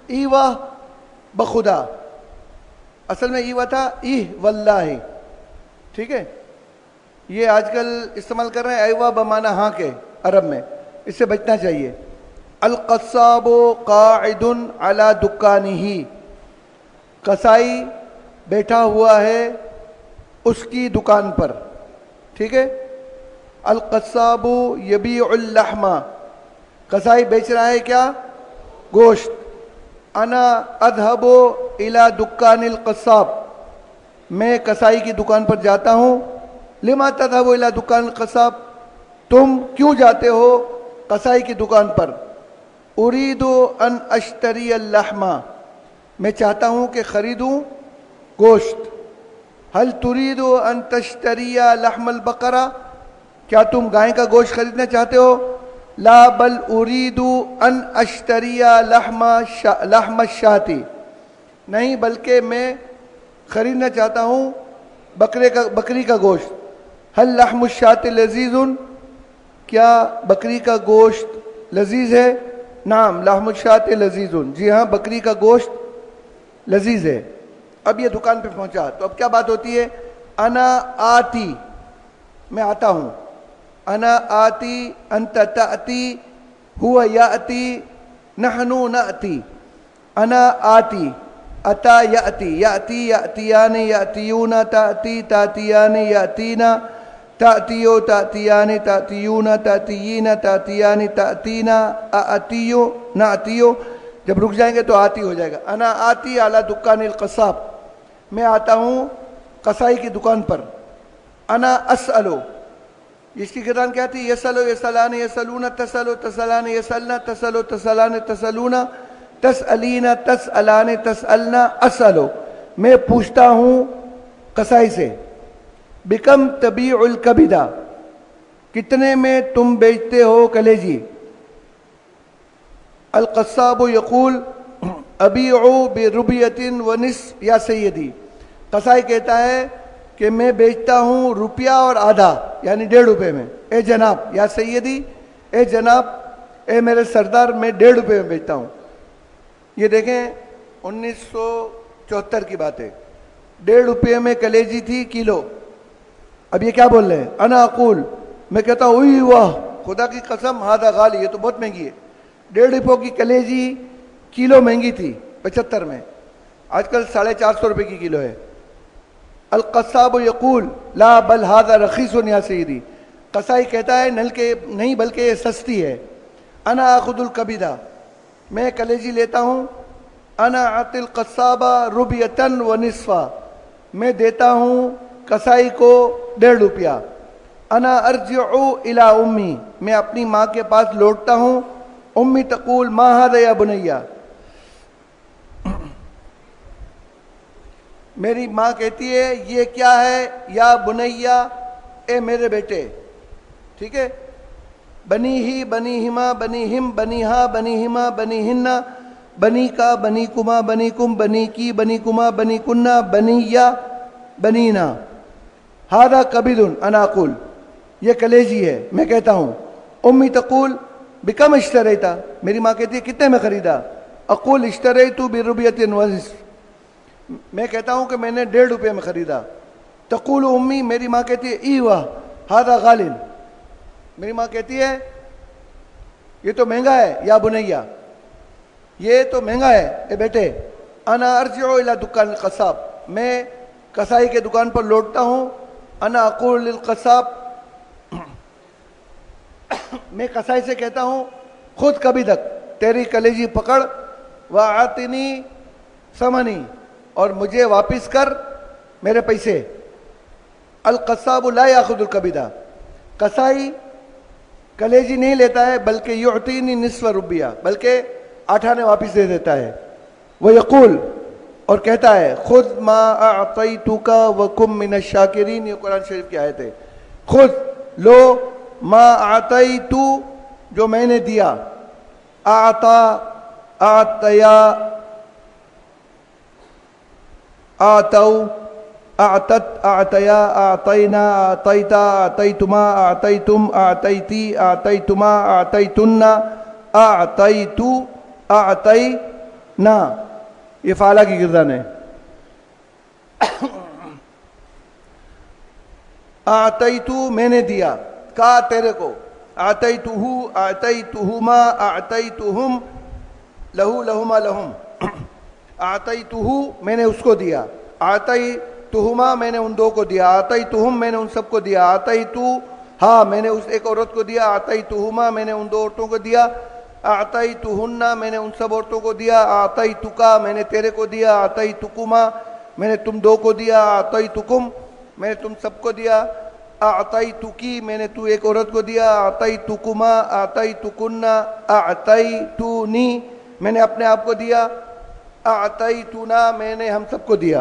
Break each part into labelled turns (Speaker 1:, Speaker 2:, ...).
Speaker 1: Eva بخدا، اصل میں Eva تھا واللہ، ٹھیک ہے. یہ آج کل استعمال کر رہے ہیں ایوا بمانا ہاں کے عرب میں، اس سے بچنا چاہیے. القصاب قاعد علی دکانہ، قصائی بیٹھا ہوا ہے اس کی دکان پر، ٹھیک ہے. القصاب یبیع اللحم، قصائی بیچ رہا ہے کیا؟ گوشت. انا اذهب الى دکان القصاب، میں قصائی کی دکان پر جاتا ہوں. لما تذهب الى دکان القصاب، تم کیوں جاتے ہو قصائی کی دکان پر؟ اريد ان اشتری اللحم، میں چاہتا ہوں کہ خریدوں گوشت. هل تريد ان تشتری لحم البقرہ، کیا تم گائے کا گوشت خریدنا چاہتے ہو؟ لا بل اريد ان اشتری لحم الشاة، نہیں بلکہ میں خریدنا چاہتا ہوں بکری کا گوشت. هل لحم الشاة لذیذ، کیا بکری کا گوشت لذیذ ہے؟ نعم لحم الشاة لذیذ، جی ہاں بکری کا گوشت لذیذ ہے. اب یہ دکان پہ پہنچا تو اب کیا بات ہوتی ہے؟ انا آتی، میں آتا ہوں. انا آتی، انت تأتی، ہوا یأتی، نحنو نأتی. انا آتی، اتا یأتی، یأتی یأتیان، یأتیون، تأتی تأتیان، یأتینا، تأتیو تأتیان، تأتیون، تأتیین، تأتیان، تأتینا، آتیو نأتیو. جب رک جائیں گے تو آتی ہو جائے گا. انا آتی علی دکان القصاب، میں آتا ہوں قصائی کی دکان پر. انا اسألو، اس کی گردان کیا تھی؟ یسلو یسلان یسلون، تسلو تسلان یسلنا، تسلو تسلان تسلون، تسألین تسألان تسألنا، اسألو، میں پوچھتا ہوں قصائی سے. بکم تبیع الکبدہ، کتنے میں تم بیچتے ہو کلیجی؟ القصاب یقول ابیع بربیۃ ونصف یا سیدی، قصائی کہتا ہے کہ میں بیچتا ہوں روپیہ اور آدھا، یعنی 1.5 روپے میں. اے جناب، یا سیدی، اے جناب، اے میرے سردار، میں 1.5 روپے میں بیچتا ہوں. یہ دیکھیں 1974 کی بات ہے، 1.5 روپے میں کلیجی تھی کلو. اب یہ کیا بول رہے ہیں؟ انا اقول، میں کہتا ہوں اوئی واہ، خدا کی قسم، ہادہ غالی، یہ تو بہت مہنگی ہے. 1.5 روپے کی کلیجی کلو مہنگی تھی 75 میں، آج کل 450 روپے کی کلو ہے. القصاب یقول لا بل هذا رخیص یا سیدی، قصائی کہتا ہے نہیں بلکہ یہ سستی ہے. انا اخذ الکبدہ، میں کلیجی لیتا ہوں. انا اعطی القصاب ربیۃ ونصفا، میں دیتا ہوں قصائی کو 1.5 روپیہ. انا ارجع الی امی، میں اپنی ماں کے پاس لوٹتا ہوں. امی تقول ما هذا یا بنیا، میری ماں کہتی ہے یہ کیا ہے؟ یا بنیا، اے میرے بیٹے، ٹھیک ہے. بنی ہی، بنی ہما، بنی ہم، بنی ہا، بنی ہما، بنی ہن، بنی کا، بنی کما، بنی کم، بنی کی، بنی کما، بنی کنہ، بنی یا، بنینا. ہادہ کبد، انا اقول، یہ کلیجی ہے، میں کہتا ہوں. امی تقول بکم اشتریتا، میری ماں کہتی ہے کتنے میں خریدا؟ اقول اشتریت بربیۃ ونصف، میں کہتا ہوں کہ میں نے 1.5 روپے میں خریدا. تقول امی، میری ماں کہتی ہے ایوا ہذا غالن، میری ماں کہتی ہے یہ تو مہنگا ہے. یا بنیا، یہ تو مہنگا ہے اے بیٹے. انا ارجع الی دکان القصاب، میں قصائی کے دکان پر لوٹتا ہوں. انا اقول للقصاب، میں قصائی سے کہتا ہوں خود کبھی تک، تیری کلیجی پکڑ، وَاعْتِنِي ثمنی، اور مجھے واپس کر میرے پیسے. القصاب لا یاخذ الکبدہ، قصائی کلیجی نہیں لیتا ہے بلکہ یعطینی نصف روپیہ، بلکہ 8 آنے واپس دے دیتا ہے. وہ یقول، اور کہتا ہے خذ ما اعطیتک وکم من الشاکرین، یہ قرآن شریف کی آیت ہے. خود لو ما اعطیتو، جو میں نے دیا، اعطا، اعطیا، اعطو، اعطت، اعطیا، اعطینا، اعطیتا، اعطیتما، اعطیتم، اعطیتی، اعطیتما، اعطیتن، اعطیتو، اعطی، نہ، یہ فعلا کی گردان ہے. اعطیتو میں نے دیا، کا تیرے کو، اعطیتہو اعطیتہما اعطیتہم لہو لہما لہم، اعطیتہو میں نے اس کو دیا، اعطیتہما میں نے ان دو کو دیا، اعطیتہم میں نے ان سب کو دیا، اعطیتو ہاں میں نے اس ایک عورت کو دیا، اعطیتہما میں نے ان دو عورتوں کو دیا، اعطیتہن میں نے ان سب عورتوں کو دیا، اعطیتکا میں نے تیرے کو دیا، اعطیتکما میں نے تم دو کو دیا، اعطیتکم میں نے تم سب کو دیا، اعطیتکی میں نے تو ایک عورت کو دیا، اعطیتکما اعطیتکن اعطیتونی میں نے اپنے آپ کو دیا، اعطیتنا میں نے ہم سب کو دیا.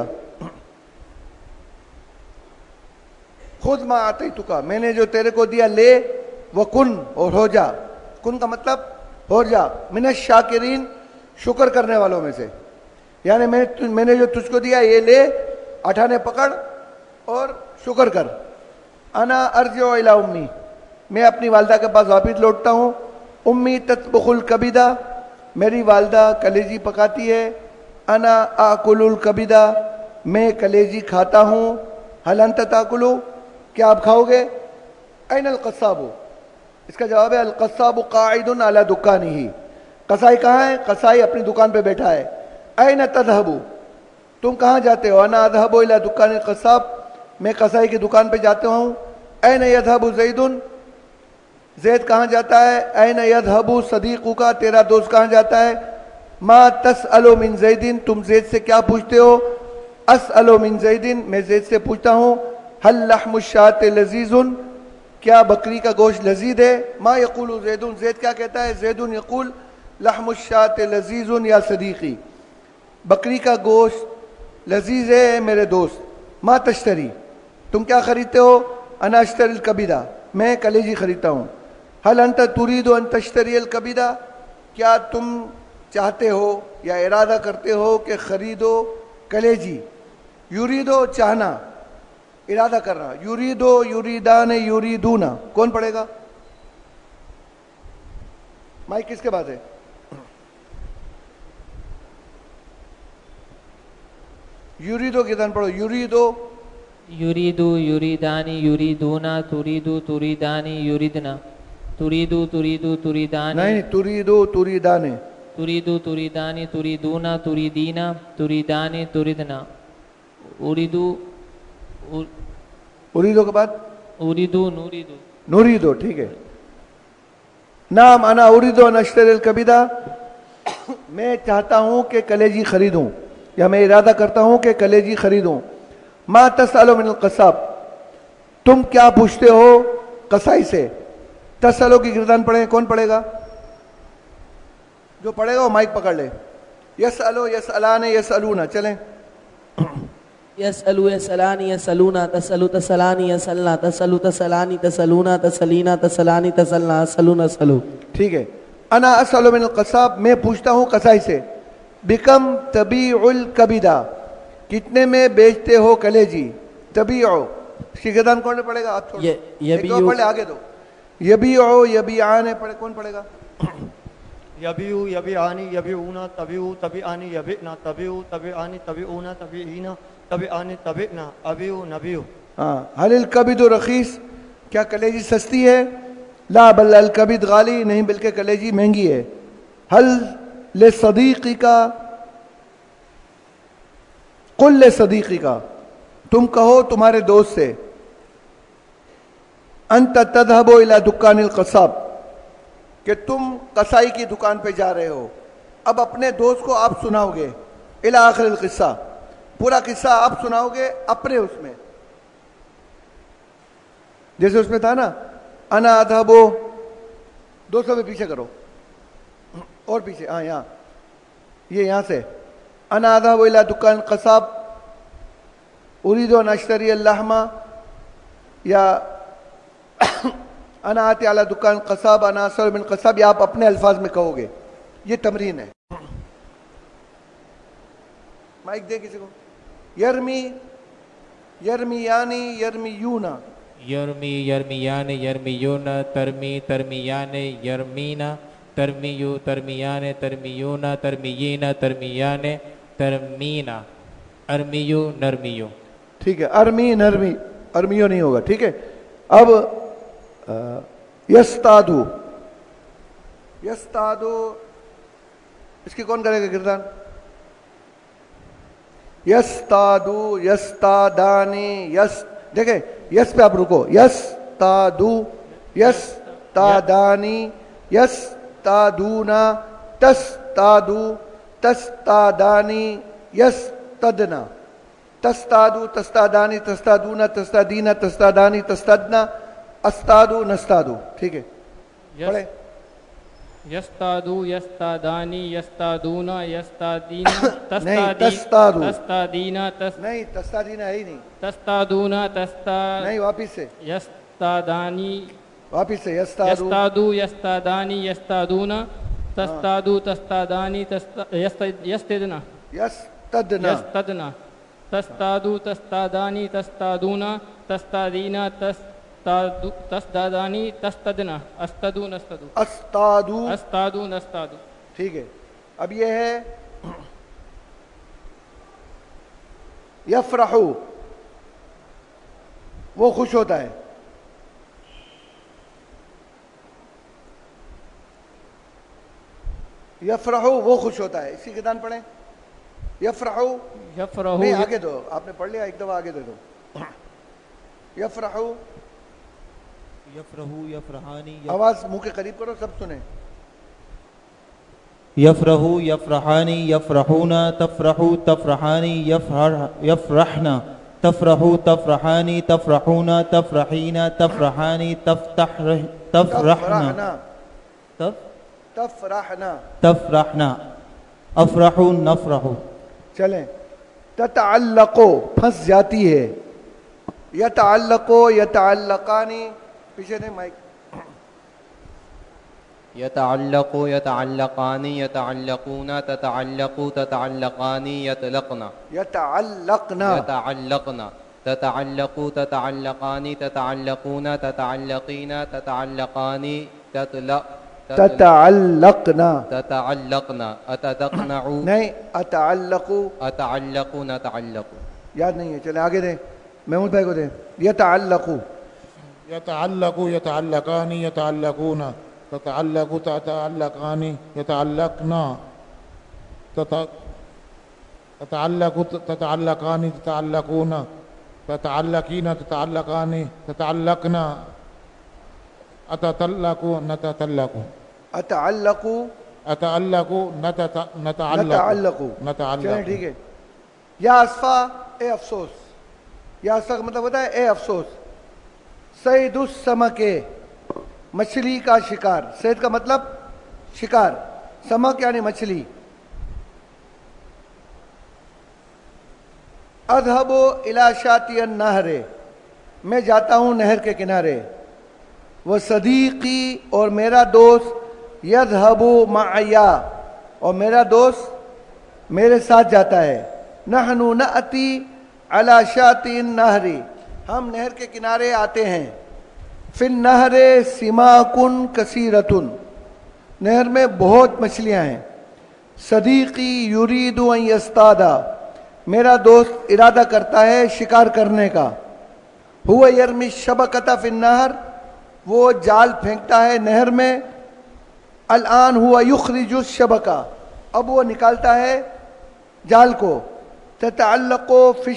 Speaker 1: خود ما اعطیتکا میں نے جو تیرے کو دیا، لے وکن اور ہو جا، کن کا مطلب ہو جا، من الشاکرین شکر کرنے والوں میں سے. یعنی میں نے جو تجھ کو دیا یہ لے، اٹھانے پکڑ اور شکر کر. انا ارجع الی امی میں اپنی والدہ کے پاس واپس لوٹتا ہوں. امی تطبخ الکبدہ میری والدہ کلیجی پکاتی ہے. انا آکل الکبدہ میں کلیجی کھاتا ہوں. هل انت تاکلو کیا آپ کھاؤ گے؟ این القصاب اس کا جواب ہے القصاب قاعد علی دکانہ. قصائی کہاں ہے؟ قصائی اپنی دکان پہ بیٹھا ہے. این تذهب تم کہاں جاتے ہو؟ انا اذهب الی دکان القصاب میں قصائی کی دکان پہ جاتا ہوں. این یذهب زید زید کہاں جاتا ہے؟ این یذهب صدیقک تیرا دوست کہاں جاتا ہے؟ ما تسأل من زید تم زید سے کیا پوچھتے ہو؟ اسأل من زید میں زید سے پوچھتا ہوں. هل لحم الشاة لذیذ کیا بکری کا گوشت لذیذ ہے؟ ما یقول زید زید کیا کہتا ہے؟ زید یقول لحم الشاة لذیذ یا صدیقی بکری کا گوشت لذیذ ہے میرے دوست. ما تشتری تم کیا خریدتے ہو؟ انا اشتری الکبدہ میں کلیجی خریدتا ہوں. هل انت تريد ان تشتری الکبدہ کیا تم چاہتے ہو یا ارادہ کرتے ہو کہ خریدو کلیجی؟ یریدو چاہنا، ارادہ کرنا. یریدو یریدان یریدونا کون پڑھے گا؟ مائک کس کے پاس ہے؟ یریدو کدھر پڑھو؟ یریدو
Speaker 2: یریدو یریدانی یریدونا تریدو تریدانی یریدنا تریدو تریدو تریدانی
Speaker 1: نہیں تریدو تریدانے
Speaker 2: تریدو تریدانی تریدونا تریدینا تریدانی تریدنا اریدو
Speaker 1: اریدو کے بعد
Speaker 2: اریدو نوریدو
Speaker 1: نوریدو ٹھیک ہے. نام انا اریدو ان اشتری الکبدہ میں چاہتا ہوں کہ کلیجی خریدوں یا میں ارادہ کرتا ہوں کہ کلیجی خریدوں. ما تسأل من القصاب تم کیا پوچھتے ہو قصائی سے؟ تسألو کی گردان پڑھیں کون پڑھے گا؟ جو پڑھے گا وہ مائک پکڑ لے. یسألو یسألان یسألونا چلیں.
Speaker 3: یسألو یسألانی یسألونا تسألو تسألانی یسألنا تسألو تسألانی تسألونا تسألینا تسألانی تسألنا اسألونا اسألو.
Speaker 1: ٹھیک ہے. انا اسألو من القصاب میں پوچھتا ہوں قصائی سے. بکم تبیع الکبدہ کتنے میں بیچتے ہو کلیجی؟ تبیعو اس کی گردان کون پڑے گا؟ آپ چھوڑ ایک دو پڑھ لے آگے دو. یبیعو یبیعان پڑھے کون پڑھے گا؟
Speaker 4: یبیعو یبیعانی یبیعونا تبیعو تبیعانی یبیعنا تبیعو تبیعانی تبیعونا تبیعینا تبیعانی تبیعنا ابیعو نبیعو.
Speaker 1: ہاں. حل الکبد رخیص کیا کلیجی سستی ہے؟ لا بل الکبد غالی نہیں بلکہ کلیجی مہنگی ہے. حل لصدیقی کا قل لصدیقی کا تم کہو تمہارے دوست سے. انت تذهب الى دکان القصاب کہ تم قصائی کی دکان پہ جا رہے ہو. اب اپنے دوست کو آپ سناؤ گے الى آخر القصہ پورا قصہ آپ سناؤ گے اپنے اس میں جیسے اس میں تھا نا انا اذهب 200 پہ پیچھے کرو اور پیچھے ہاں یہاں یہ یہاں سے انا اذهب الى دکان قصاب اريد ان اشتري اللحم یا انا آتی على دکان قصاب انا اسأل من قصاب یہ آپ اپنے الفاظ میں کہو گے. یہ تمرین ہے. مائک دے کسی کو. یرمی یرمیانی یرمیونا
Speaker 2: یرمی یرمیان یرمیون ترمی ترمیان یرمینا ترمیو ترمیان ترمیون ترمیین ترمیان ترمینا ارمیو نرمیو.
Speaker 1: ٹھیک ہے، ارمی نرمی، ارمیو نہیں ہوگا. ٹھیک ہے. اب یستادو، یستادو اس کی کون کرے گا کردار؟ یستادو، یستادانی، یس، دیکھیں یس پہ آپ رکو، یستادو، یستادانی، یستادونا، تستادو، تستادانی، یستدنا، تستادو، تستادانی، تستادونا، تستادینا، تستادانی، تستدنا، استادو، نستادو. ٹھیک ہے پڑھیں.
Speaker 5: یستادو یستادانی یستادونا یستادینا
Speaker 1: نہیں، تستادو
Speaker 5: تستادینا
Speaker 1: نہیں، تستادینا ہے ہی نہیں.
Speaker 5: تستادونا
Speaker 1: نہیں، واپس سے،
Speaker 5: یستادانی
Speaker 1: واپس سے. یستادو،
Speaker 5: یستادو یستادانی یستادونا تستادو تستادانی یستدنا
Speaker 1: یستدنا،
Speaker 5: یستدنا تستادو تستادانی تستادونا تستادینا تستادانی تستدنا استدو نستدو
Speaker 1: استادو،
Speaker 5: استادو نستادو.
Speaker 1: ٹھیک ہے. اب یہ ہے یفرحو، وہ خوش ہوتا ہے. یفرحو وہ خوش ہوتا ہے. اسی کے دان پڑھیں. یفرحو،
Speaker 5: یفرحو
Speaker 1: نہیں آگے دو، آپ نے پڑھ لیا، ایک دفعہ آگے دے دو. یفرحو،
Speaker 6: یفرحو یفرحانی
Speaker 1: آواز منہ کے قریب کرو سب سنیں.
Speaker 6: یفرحو یفرحانی یفرحونا تفرحو تفرحانی یفرحنا تفرحو تفرحانی تفرحونا تفرحینا تفرحانی تفرحنا
Speaker 1: تفرحنا،
Speaker 6: تفرحنا افرحو نفرحو.
Speaker 1: چلیں. تتعلقو پھنس جاتی ہے. یتعلقو، یتعلقانی، پیچھے دیں مائک.
Speaker 7: یتعلقو یتعلقانی یتعلقون تتعلقو تتعلقانی یطلقنا
Speaker 1: یتعلقنا،
Speaker 7: یتعلقنا تتعلقو تتعلقانی تتعلقون تتعلقین تتعلقانی
Speaker 1: تتعلقنا،
Speaker 7: تتعلقنا اتدقنعو
Speaker 1: نہیں، اتعلقو،
Speaker 7: اتعلقو نتعلقو.
Speaker 1: یاد نہیں ہے. چلیں آگے دیں، محمود بھائی کو دیں. یتعلقو،
Speaker 8: یتعلقو یتعلقانی یتعلقون تتعلقو تتعلقانی یتعلقنا تتعلقو تتعلقانی تتعلقون تتعلقین تتعلقانی تتعلقنا اتتلقو نتتلقو
Speaker 1: اتعلقو،
Speaker 8: اتعلقو
Speaker 1: نتعلقو.
Speaker 8: نتعلقو.
Speaker 1: چلیں ٹھیک ہے. یا اسفا، اے افسوس. یا اسفا کا مطلب ہوتا ہے اے افسوس. صید السمک، مچھلی کا شکار. صید کا مطلب شکار، سمک یعنی مچھلی. اذهب الى شاطئ النہر، میں جاتا ہوں نہر کے کنارے. وہ صدیقی، اور میرا دوست، یذهب معی، اور میرا دوست میرے ساتھ جاتا ہے. نحن نأتی علی شاطئ النہر، ہم نہر کے کنارے آتے ہیں. فی النہر سماکن کثیرتن، نہر میں بہت مچھلیاں ہیں. صدیقی یرید ان یصطادا، میرا دوست ارادہ کرتا ہے شکار کرنے کا. ہوا یرمی الشبکۃ فی النہر، وہ جال پھینکتا ہے نہر میں. الآن ہوا یخرج الشبکہ، اب وہ نکالتا ہے جال کو. تتعلق فی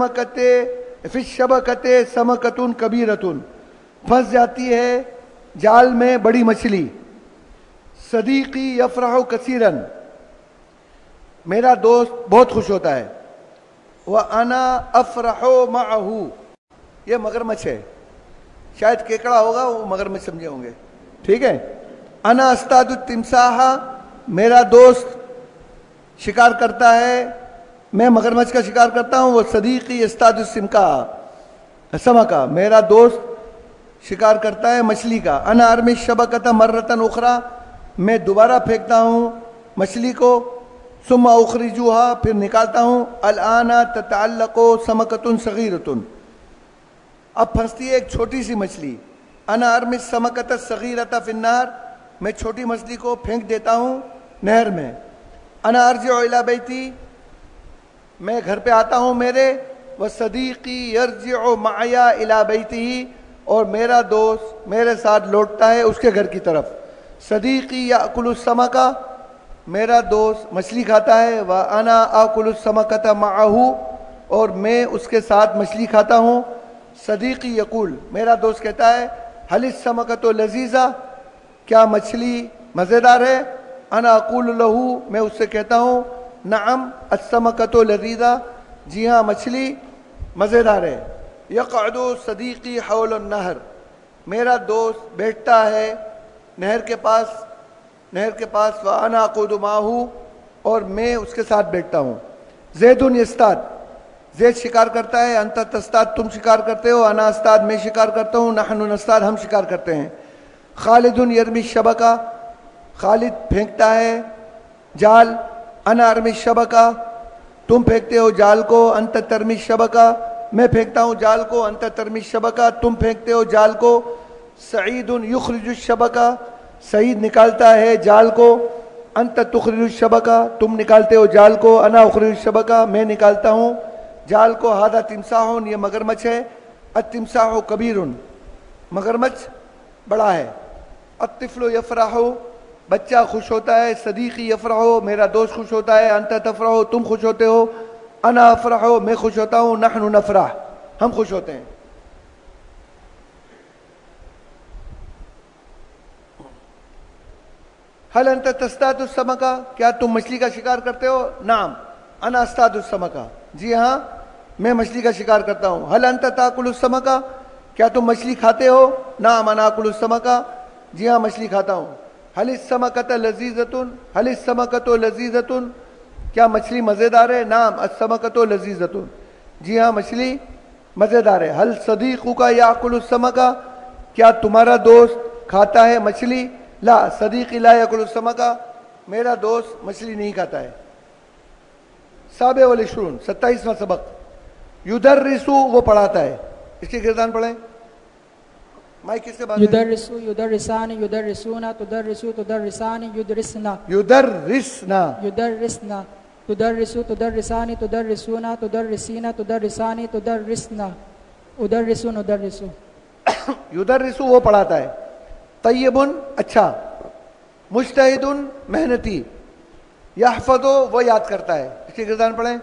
Speaker 1: الشبکۃ سمکۃ کبیرۃ، پھنس جاتی ہے جال میں بڑی مچھلی. صدیقی یفرح کثیرا، میرا دوست بہت خوش ہوتا ہے. وَأَنَا أَفْرَحُ مَعَهُ، یہ مگرمچھ ہے، شاید کیکڑا ہوگا، وہ مگرمچھ سمجھے ہوں گے. ٹھیک ہے. انا استاد التمساح، میرا دوست شکار کرتا ہے، میں مگرمچھ کا شکار کرتا ہوں. وہ صدیقی استاد السمکہ، میرا دوست شکار کرتا ہے مچھلی کا. انا ارمی الشبکۃ مرۃ اخرى، میں دوبارہ پھینکتا ہوں مچھلی کو. ثم اخرجوها، پھر نکالتا ہوں. الآن تتعلق سمکۃ صغیرۃ، اب پھنستی ہے ایک چھوٹی سی مچھلی. انا ارمی السمکۃ الصغیرۃ فی النار، میں چھوٹی مچھلی کو پھینک دیتا ہوں نہر میں. انا ارجع الی بیتی, میں گھر پہ آتا ہوں میرے. وصدیقی یرجع معی الی بیتہ, اور میرا دوست میرے ساتھ لوٹتا ہے اس کے گھر کی طرف. صدیقی یاکل السمک, میرا دوست مچھلی کھاتا ہے. وانا آکل السمکۃ معہ, اور میں اس کے ساتھ مچھلی کھاتا ہوں. صدیقی یقول, میرا دوست کہتا ہے حل السمکۃ لذیذہ, کیا مچھلی مزیدار ہے؟ انا اقول لہ, میں اس سے کہتا ہوں نعم السمکۃ لذیذہ, جی ہاں مچھلی مزیدار ہے. یقعد صدیقی حول النہر, میرا دوست بیٹھتا ہے نہر کے پاس. وانا اقعد معہ, اور میں اس کے ساتھ بیٹھتا ہوں. زید یصطاد, زید شکار کرتا ہے. انت تصطاد, تم شکار کرتے ہو. انا استاد, میں شکار کرتا ہوں. نحن نصطاد, ہم شکار کرتے ہیں. خالد یرمی الشبکہ, خالد پھینکتا ہے جال. انا ارمی الشبکہ, تم پھینکتے ہو جال کو. انت ترمی الشبکہ, میں پھینکتا ہوں جال کو. انت ترمی الشبکہ, تم پھینکتے ہو جال کو. سعید یخرج الشبکہ, سعید نکالتا ہے جال کو. انت تخرج الشبکہ, تم نکالتے ہو جال کو. انا اخرج الشبکہ, میں نکالتا ہوں جال کو. ھذا تمساح, یہ مگرمچھ ہے. التمساح کبیر, مگرمچھ بڑا ہے. الطفل یفرح, بچہ خوش ہوتا ہے. صدیقی یفرح, میرا دوست خوش ہوتا ہے. انت تفرح, تم خوش ہوتے ہو. انا افرح, میں خوش ہوتا ہوں. نحن نفرح, ہم خوش ہوتے ہیں. حل انت تصطاد السمکہ, کیا تم مچھلی کا شکار کرتے ہو؟ نعم انا اصطاد السمکہ, جی ہاں میں مچھلی کا شکار کرتا ہوں. حل انت تاکل السمکہ, کیا تم مچھلی کھاتے ہو؟ نعم انا آکل السمکہ, جی ہاں مچھلی کھاتا ہوں. حل السمکۃ لذیذۃ, حل السمکۃ لذیذۃ, کیا مچھلی مزیدار ہے؟ نعم السمکۃ لذیذۃ, جی ہاں مچھلی مزیدار ہے. حل صدیقک یاکل السمکہ, کیا تمہارا دوست کھاتا ہے مچھلی؟ لا صدیقی لا یاکل السمکہ, میرا دوست مچھلی نہیں کھاتا ہے. 27 27واں سبق. یدرسو, وہ پڑھاتا ہے. اس کی گردان پڑھیں. مائک کس سے بات ہے؟
Speaker 9: یدرسو یدرسان یدرسونا تدرسو تدرسان یدرسنا
Speaker 1: یدرسنا
Speaker 9: یدرسنا تدرسو تدرسان تدرسونا تدرسینا تدرسانی تدرسنا ادرسو ندرسو.
Speaker 1: یدرسو, وہ پڑھاتا ہے. طیب, اچھا. مجتہد, محنتی. یحفظ, وہ یاد کرتا ہے. اس کی گردان پڑھیں.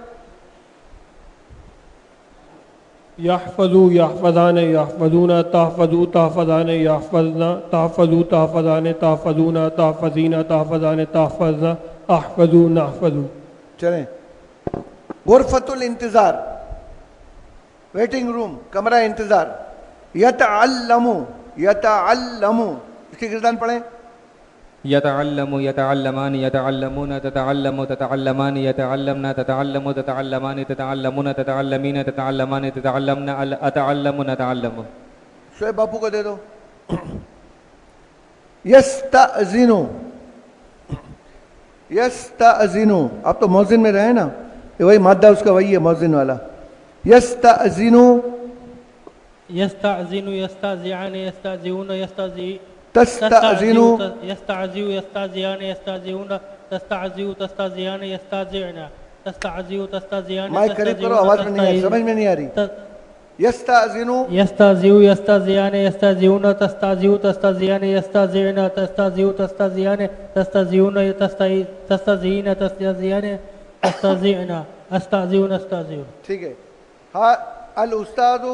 Speaker 10: یحفظو یحفظان یحفظون تحفظو تحفظان یحفظنا تحفظو تحفظان تحفظون تحفظین تحفظان تحفظنا احفظو نحفظو.
Speaker 1: چلیں. غرفۃ الانتظار, ویٹنگ روم, کمرہ انتظار. یتعلم یتعلم, اس کی گردان پڑھیں.
Speaker 2: یتعلم یتعلمان یتعلمون تتعلم تتعلمان یتعلمنا تتعلم تتعلمان تتعلمون تتعلمین تتعلمان تتعلمن اتعلم نتعلم.
Speaker 1: شعیب باپو کو دے دو. یستأذن, یستأذن, آپ تو مؤذن میں رہے نا, وہی مادہ اس کا وہی ہے مؤذن والا. یستأذن
Speaker 11: یستعذن یستعذعان یستعذعون یستعذی
Speaker 1: تستأذن
Speaker 11: یستعذیو یستعذیان یستعذیون تستعذیو تستعذیان یستعذعنا تستعذیو تستعذیان.
Speaker 1: مائک قریب کرو, آواز میں نہیں آ رہی, سمجھ میں نہیں آ رہی. یستأذن
Speaker 11: یستعذیو یستعذیان یستعذیون تستعذیو تستعذیان یستعذعنا تستعذیو تستعذیان تستعذیون تستعذین تستعذیان تستعذعنا استعذیو نستعذیو.
Speaker 1: ٹھیک ہے. ہاں الاستاذ,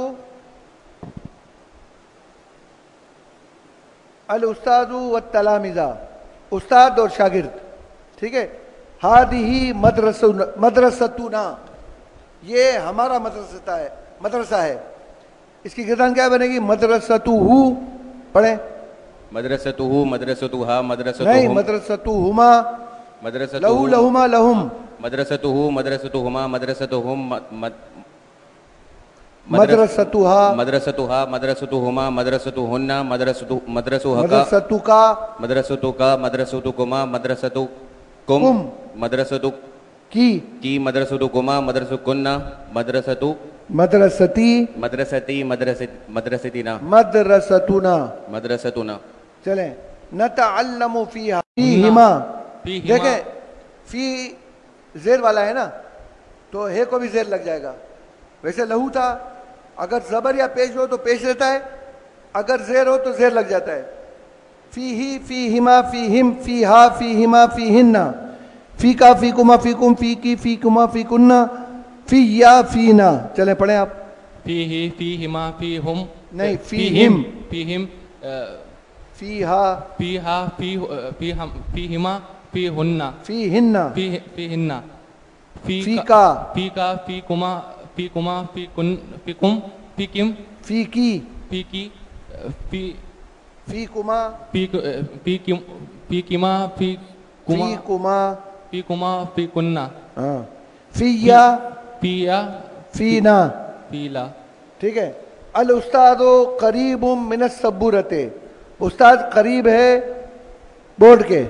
Speaker 1: الاستاذ والتلامذہ, استاد اور شاگرد. ٹھیک ہے. ہادی مدرستنا, یہ ہمارا مدرسہ ہے. اس کی گردان کیا بنے گی؟ مدرستہ. پڑھیں.
Speaker 7: مدرستہ مدرستہ مدرستہ
Speaker 1: نہیں, مدرستہما, لہو لہما لہم.
Speaker 7: مدرستہ مدرستہما مدرستہم
Speaker 1: مدرستها
Speaker 7: مدرستها مدرستهما مدرستهن مدرستك
Speaker 1: مدرستك
Speaker 7: مدرستكما مدرستكم مدرستك کی مدرستكما مدرستكن
Speaker 1: مدرستي
Speaker 7: مدرستنا
Speaker 1: مدرستنا.
Speaker 7: مدرستنا.
Speaker 1: چلیں. نتعلم فیہا فیہما. دیکھیں فی زیر والا ہے نا تو ہے کو بھی زیر لگ جائے گا. ویسے لہو تھا, اگر زبر یا پیش ہو تو پیش رہتا ہے, اگر زیر ہو تو زیر لگ جاتا ہے. فیہی فیہما فیہم فیہا فیہما فیہن, فی کا فیکما فیکم فی کی فیکما فیکن فی یا فینا. چلیں پڑھیں آپ.
Speaker 5: فیہی فیہما فیہم
Speaker 1: نہیں فیہم
Speaker 5: فیہم
Speaker 1: فیہا
Speaker 5: فیہا فیہما فیہن
Speaker 1: فیہن
Speaker 5: فیہن
Speaker 1: فیکا
Speaker 5: فیکا فیکما فیکما فیکن فیکم فیکم
Speaker 1: فیکی
Speaker 5: فیکی
Speaker 1: فیکما
Speaker 5: فیکما
Speaker 1: فیکما
Speaker 5: فیکما فیکن
Speaker 1: فیا
Speaker 5: فیا
Speaker 1: فینا.
Speaker 5: فیلا.
Speaker 1: ٹھیک ہے. الاستاذ قریب من السبورۃ, استاد قریب ہے بورڈ کے.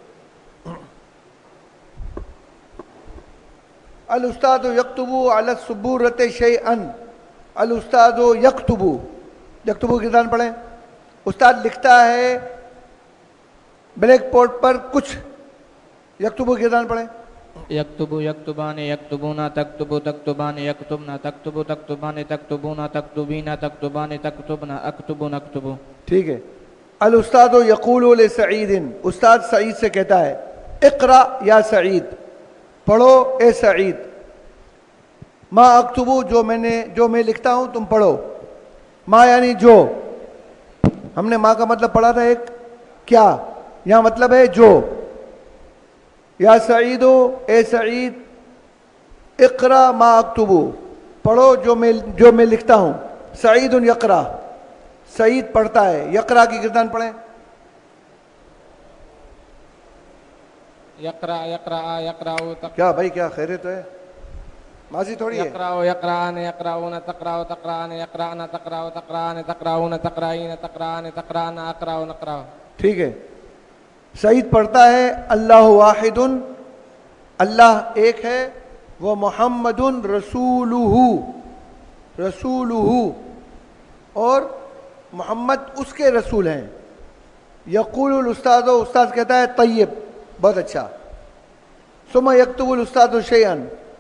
Speaker 1: الاستاذ یکتب علی السبورۃ شیئا, الاستاذ یکتب, یکتب کردان پڑھیں. استاد لکھتا ہے بلیک بورڈ پر کچھ. یکتب کردان پڑھیں.
Speaker 11: یکتب یکتبان یکتبون تکتب تکتبان یکتبن تکتب تکتبان تکتبون تکتبین تکتبان تکتبن اکتب نکتب.
Speaker 1: ٹھیک ہے. الاستاذ یقول لسعید, استاد سعید سے کہتا ہے اقرا یا سعید, پڑھو اے سعید. ما اکتب, جو میں لکھتا ہوں تم پڑھو. ما یعنی جو, ہم نے ماں کا مطلب پڑھا تھا ایک کیا, یہاں مطلب ہے جو. یا سعید اے سعید اقرا ما اکتب, پڑھو جو میں لکھتا ہوں. سعید یقرا, سعید پڑھتا ہے. یقرا کی گردان پڑھیں.
Speaker 5: یقرا یقرا یقراؤ.
Speaker 1: کیا بھائی کیا خیریت ہے, ماضی تھوڑی ہے.
Speaker 5: یقراؤ یقران یقراؤن تقراؤ تقران یقران تقراؤ تقران تقراؤن تقرائین تقران تقران اقراؤ نقراؤ.
Speaker 1: ٹھیک ہے. سعید پڑھتا ہے اللہ واحد, اللہ ایک ہے. وہ محمد رسولہ, رسولہ, اور محمد اس کے رسول ہیں. یقول الاستاذ, استاد کہتا ہے طیب, بہت اچھا. ثم یکتب الاستاذ شیئا,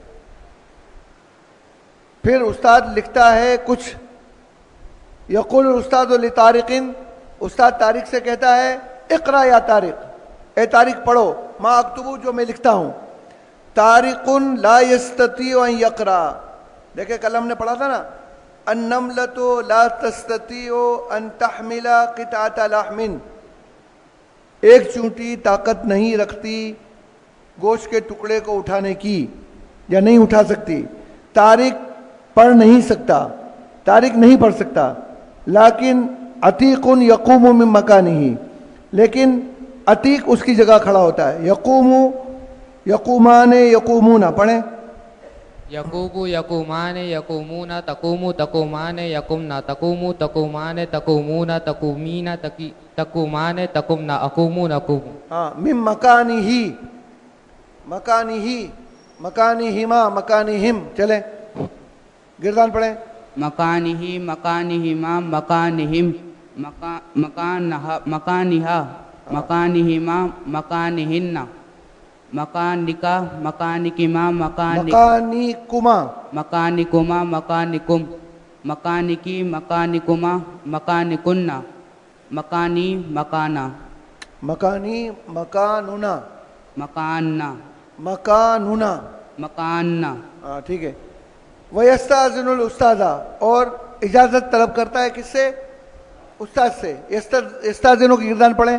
Speaker 1: پھر استاد لکھتا ہے کچھ. یقول الاستاذ لطارق, استاد طارق سے کہتا ہے اقرا یا طارق, اے طارق پڑھو. ما اکتب, جو میں لکھتا ہوں. طارق لا یستطیع ان یقرا, دیکھیں کل ہم نے پڑھا تھا نا, النملۃ لا تستطیع ان تحمل قطعۃ لحم, ایک چونٹی طاقت نہیں رکھتی گوشت کے ٹکڑے کو اٹھانے کی, یا نہیں اٹھا سکتی. طارق پڑھ نہیں سکتا, طارق نہیں پڑھ سکتا. لیکن عتیق یقوم من مکانہ, لیکن عتیق اس کی جگہ کھڑا ہوتا ہے. یقوم یقومان یقومون, پڑھیں.
Speaker 5: یقوب یقومان یقومون تقوم تقومان یقمنا تقوم تقومان تقومون تقومین تقومان تقمنا اقوم نقوم.
Speaker 1: ہاں, من مکانہ, مکانہ, مکانہما, مکانہم. چلیں گردان پڑھیں.
Speaker 12: مکانہ مکانہما مکانہم مکانہا مکانہا مکانہما مکانہن مکانکا مکانکما
Speaker 1: مکانکما
Speaker 12: مکانکما مکانکم مکانکی مکانکما مکانکن مکانی مکانا
Speaker 1: مکانی مکاننا
Speaker 12: مکاننا
Speaker 1: مکاننا
Speaker 12: مکاننا.
Speaker 1: ہاں ٹھیک ہے. وَيَسْتَأْذِنُ الْأُسْتَاذَ, اور اجازت طلب کرتا ہے کس سے, استاد سے. یستأذن کی گردان پڑھیں.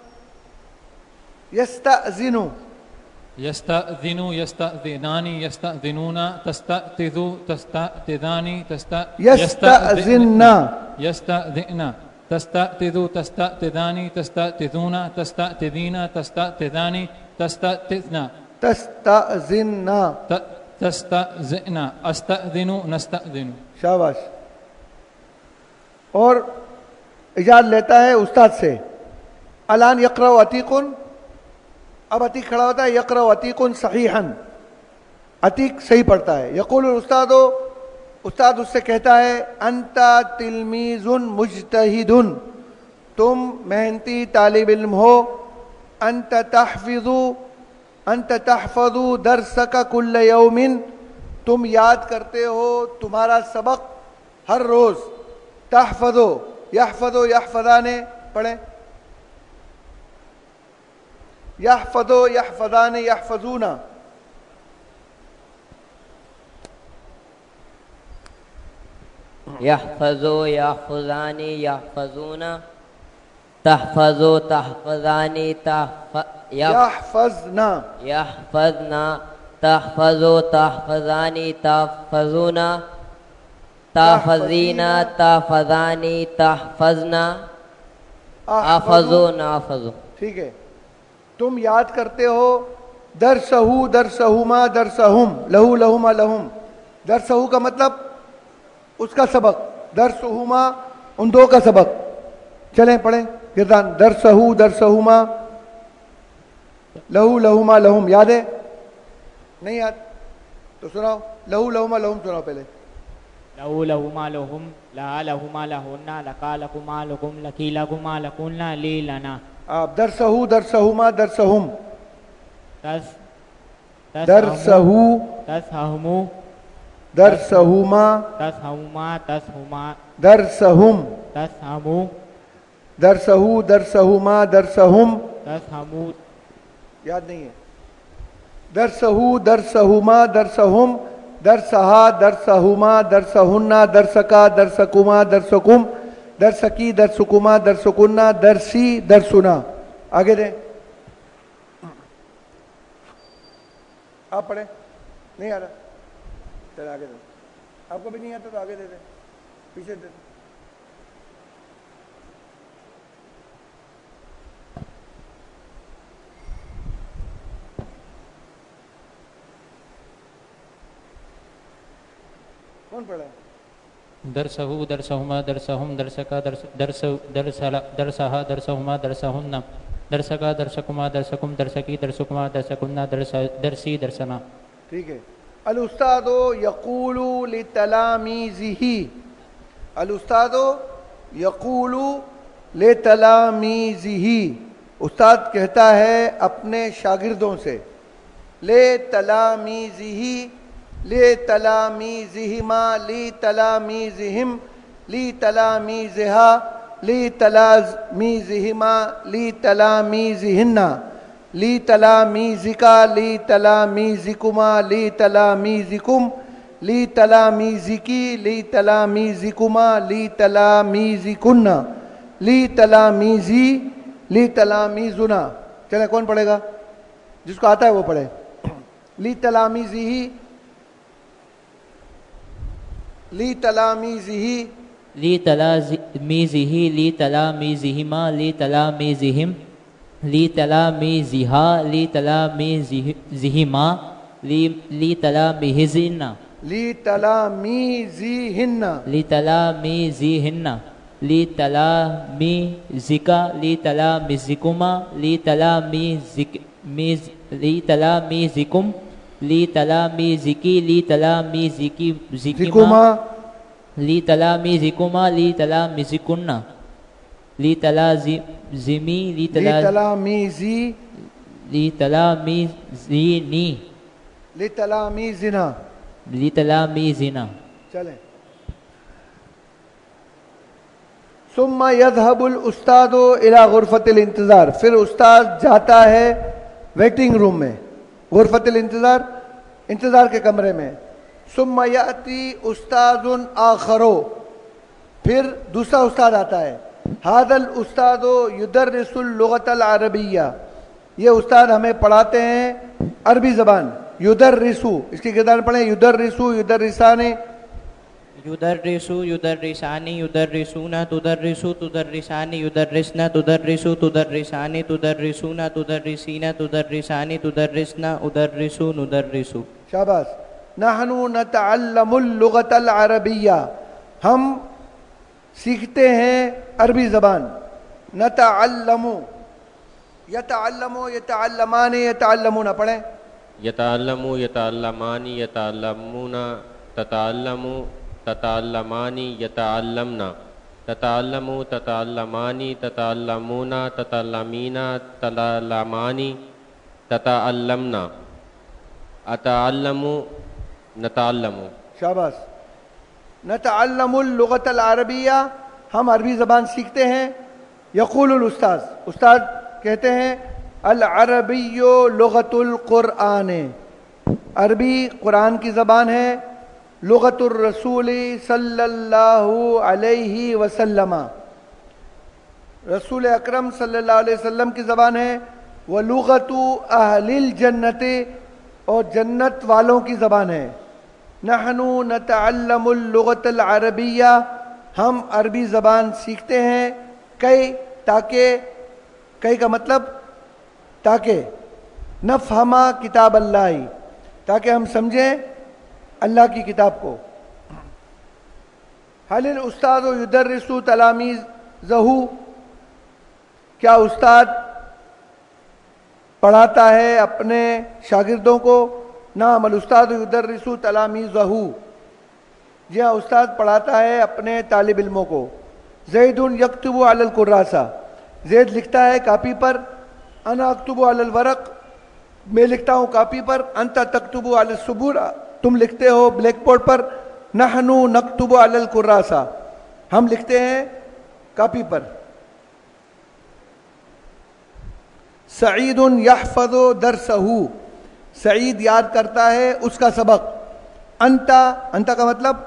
Speaker 1: یستأذن
Speaker 13: یستأذن یستأذنان یستأذنون تستأذذ تستأذنان
Speaker 1: یستأذن
Speaker 13: یستأذن تستأذذ تستأذنان تستأذون تستأذین تستأذنان تستأذن
Speaker 1: تستأذن
Speaker 13: تستأذن استأذن نستأذن.
Speaker 1: شاباش. اور اجازت لیتا ہے استاد سے. الان یقرأ عتیق, اب عتیق کھڑا ہوتا ہے. یقرأ عتیق صحیحا, عتیق صحیح پڑھتا ہے. یقول الاستاذ, استاد اس سے کہتا ہے انت تلمیذ مجتہد, تم محنتی طالب علم ہو. انت تحفظ درسک کل یوم, تم یاد کرتے ہو تمہارا سبق ہر روز. تحفظو یحفظان پڑھیں, یحفظو یحفظان یحفظون.
Speaker 14: یحفظو یحفظانی یحفظون. تحفظو تحفظانی
Speaker 1: یحفظنا
Speaker 14: یحفظنا. تحفظو تحفظانی تحفظون. تحفظینا تحفظانی تحفظنا. احفظو نحفظو.
Speaker 1: ٹھیک ہے, تم یاد کرتے ہو. درسہو درسہما درسہم لہو لہما لہم. درسہو کا مطلب اس کا سبق, درسہما ان دو کا سبق. چلیں پڑھیں گردان. درسہو درسہما لہو لہما لہم. یاد ہے نہیں یاد تو سناؤ. لہو لہما لہم سناؤ پہلے.
Speaker 15: لہو لہما لہم لا لہما لہن لکا لکما لکم لکی لکما لکن لی لنا.
Speaker 1: آپ درسہو درسہما درسہم.
Speaker 15: درسہو تسہمو
Speaker 1: درسہما
Speaker 15: تسہما تسہما
Speaker 1: درسہم.
Speaker 15: تسہمو
Speaker 1: درسہو درسہما درسہم
Speaker 15: تسہمو.
Speaker 1: یاد نہیں ہے. درسہو درسہما درسہم درسہا درسہما درسہن درسکا درسکما درسکم درسکی درسکما درسکن درسی درسنا. آگے دیں. آپ پڑھیں. نہیں آ رہا چل آگے دیں. آپ کو بھی نہیں آتا تو آگے دے دیں, پیچھے دے دیں. کون پڑھا ہے؟
Speaker 13: درسہو درسہما درسہم درسکا درسہا درسہما درسہن درسکا درسکما درسکم درسکی درسکما درسکن درسی درسنا.
Speaker 1: ٹھیک ہے. الاستاذ یقول لتلاميذه, الاستاذ یقول لتلاميذه, استاد کہتا ہے اپنے شاگردوں سے. لتلاميذه لتلاميذهما لتلاميذهم لتلاميذها لتلاميذهما لتلاميذهن لتلاميذك لتلاميذكما لتلاميذكم لتلاميذك لتلاميذكما لتلاميذكن لتلاميذي لتلاميذنا. چلیں کون پڑھے گا؟ جس کو آتا ہے وہ پڑھے. لتلاميذه لتلاميذه
Speaker 11: لتلاميذه لتلاميذهما لتلاميذهم لتلاميذها لتلاميذهما لتلاميذهن
Speaker 1: لتلاميذهن
Speaker 11: لتلاميذهن لتلاميذك لتلاميذكما لتلاميذكم لتلاميذكي لتلاميذكما لتلاميذكما لتلاميذكن لتلازمي
Speaker 1: لتلاميذي
Speaker 11: لتلاميذني
Speaker 1: لتلاميذنا
Speaker 11: لتلاميذنا.
Speaker 1: چلیں. ثم يذهب الاستاذ الى غرفة الانتظار, پھر استاد جاتا ہے ویٹنگ روم میں. غرفۃ الانتظار انتظار کے کمرے میں. ثم یاتی استاذ آخر, پھر دوسرا استاد آتا ہے. هذا الاستاذ يدرس اللغة العربية, یہ استاد ہمیں پڑھاتے ہیں عربی زبان. یدرسو, اس کی کردار پڑھیں. یدرسو یدرسان
Speaker 11: يدرسو يدرساني يدرسون تدرسو تدرساني يدرسنا تدرسو تدرساني تدرسون تدرسين تدرساني تدرسنا أدرسو ندرسو.
Speaker 1: شاباش. نحن نتعلم اللغة العربية, ہم سیکھتے ہیں عربی زبان. نتعلم یتعلم یتعلمان یتعلمون پڑھیں.
Speaker 7: یتعلم یتعلمان یتعلمون تتعلم تتعلمانی یتعلمنا तताल्लमु तताल्लमानी तताल्लमूना तताल्लमीना तताल्लमानी तताल्लमना अताल्लमु नताल्लमु।
Speaker 1: शाबाश। नतअल्लमुल लुगतल अरबिया, हम अरबी ज़बान सीखते हैं। यक़ूलुल उस्ताद, उस्ताद कहते हैं अल अरबिय्यु लुगतुल कुरआन, अरबी कुरान की ज़बान है। लुगतुर रसूली सल्लल्लाहु अलैहि वसल्लम, रसूल अकरम सल्लल्लाहु अलैहि वसल्लम की ज़बान है। व लुगतु अहलिल जन्नति, और जन्नत वालों की ज़बान है। नहनु नतअल्लमुल लुगतल अरबिया, हम अरबी ज़बान सीखते हैं। कई, ताकि, कई का मतलब ताकि, नफ़हमा किताब अल्लाह, ताकि हम समझें अल्लाह की किताब को। हलिल उस्ताद युदर्रिसु तलामीज़हु, क्या उस्ताद पढ़ाता है अपने शागिर्दों को? नाम अल उस्ताद युदर्रिसु तलामीज़हु, जी हाँ, उस्ताद पढ़ाता है अपने तालिब इल्मों को। ज़ैदुन यक्तुबु अलल कुर्रासा, ज़ैद लिखता है कापी पर। अना अक्तुबु अलल वरक, मैं लिखता हूँ कापी पर। अंता तक्तुबु अलल सुबूरा, तुम लिखते हो ब्लैक बोर्ड पर। नहनु नक्तुबु अलल कुर्रासा, हम लिखते हैं कापी पर। सईदुन यहफ़ज़ु दरसहु, सईद याद करता है उसका सबक। अंता, अंता का मतलब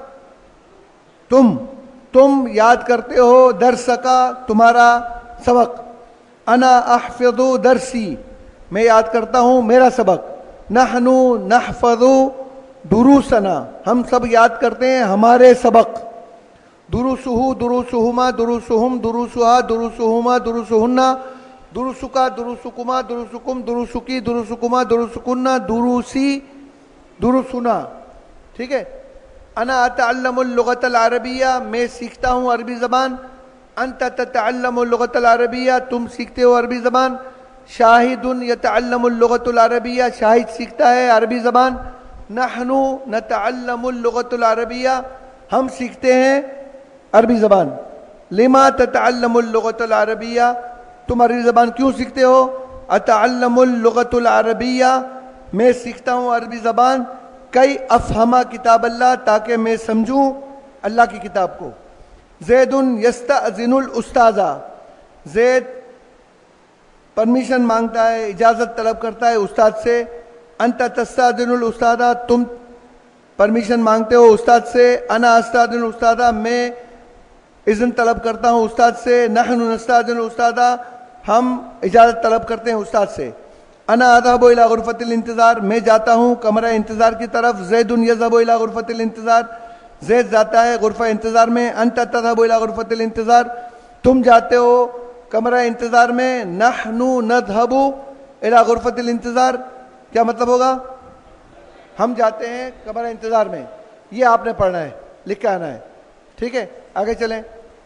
Speaker 1: तुम याद करते हो दर्स का, तुम्हारा सबक। अना अहफ़ज़ु दरसी, मैं याद करता हूँ मेरा सबक। नहनु नहफ़ज़ु दुरूसना, हम सब याद करते हैं हमारे सबक। दुरूसुहु दुरूसुहुमा दुरूसुहुम दुरूसुहा दुरूसुहुमा दुरूसुहुन्ना दुरूसुका दुरूसुकुमा दुरूसुकुम दुरूसुकी दुरूसुकुमा दुरूसुकुन्ना दुरूसी दुरूसुना। ठीक है। अना अतअल्लमुल लुगतल अरबिया, मैं सीखता हूँ अरबी ज़बान। अंत ततअल्लमुल लुगतल अरबिया, तुम सीखते हो अरबी ज़बान। शाहिदुन यतअल्लमुल लुगतल अरबिया, शाहिद सीखता है अरबी ज़बान। नहनु नतअल्लमुल लुगतल अरबिया, हम सीखते हैं अरबी ज़बान। लिमा ततअल्लमुल लुगतल अरबिया, तुम अरबी ज़बान क्यों सीखते हो? अतअल्लमुल लुगतल अरबिया, मैं सीखता हूँ अरबी ज़बान। कई अफ़हमा किताब अल्लाह, ताकि मैं समझूँ अल्लाह की किताब को। ज़ैदुन यस्तअज़िनुल उस्ताज़ा, ज़ैद परमिशन मांगता है, इजाज़त तलब करता है उस्ताद से। अंत तस्तअज़िनुल उस्तादा, तुम परमिशन मांगते हो उस्ताद से। अना अस्तअज़िनुल उस्तादा, मैं इज़्न तलब करता हूँ उस्ताद से। नहनु नस्तअज़िनुल उस्तादा, हम इजाज़त तलब करते हैं उस्ताद से। अना अज़हबु इला गुरफ़तिल इंतज़ार, मैं जाता हूँ कमरा इंतज़ार की तरफ। ज़ैदुन यज़हबु इला गुरफ़तिल इंतज़ार, ज़ैद जाता है गुरफ़ा इंतज़ार में। अंत तज़हबु इला गुरफ़तिल इंतज़ार, तुम जाते हो कमरा इंतज़ार में। नहनु नज़हबु इला गुरफ़तिल इंतज़ार, क्या मतलब होगा? हम जाते हैं कमरा इंतज़ार में। ये आपने पढ़ना है, लिख के आना है। ठीक है, आगे चलें।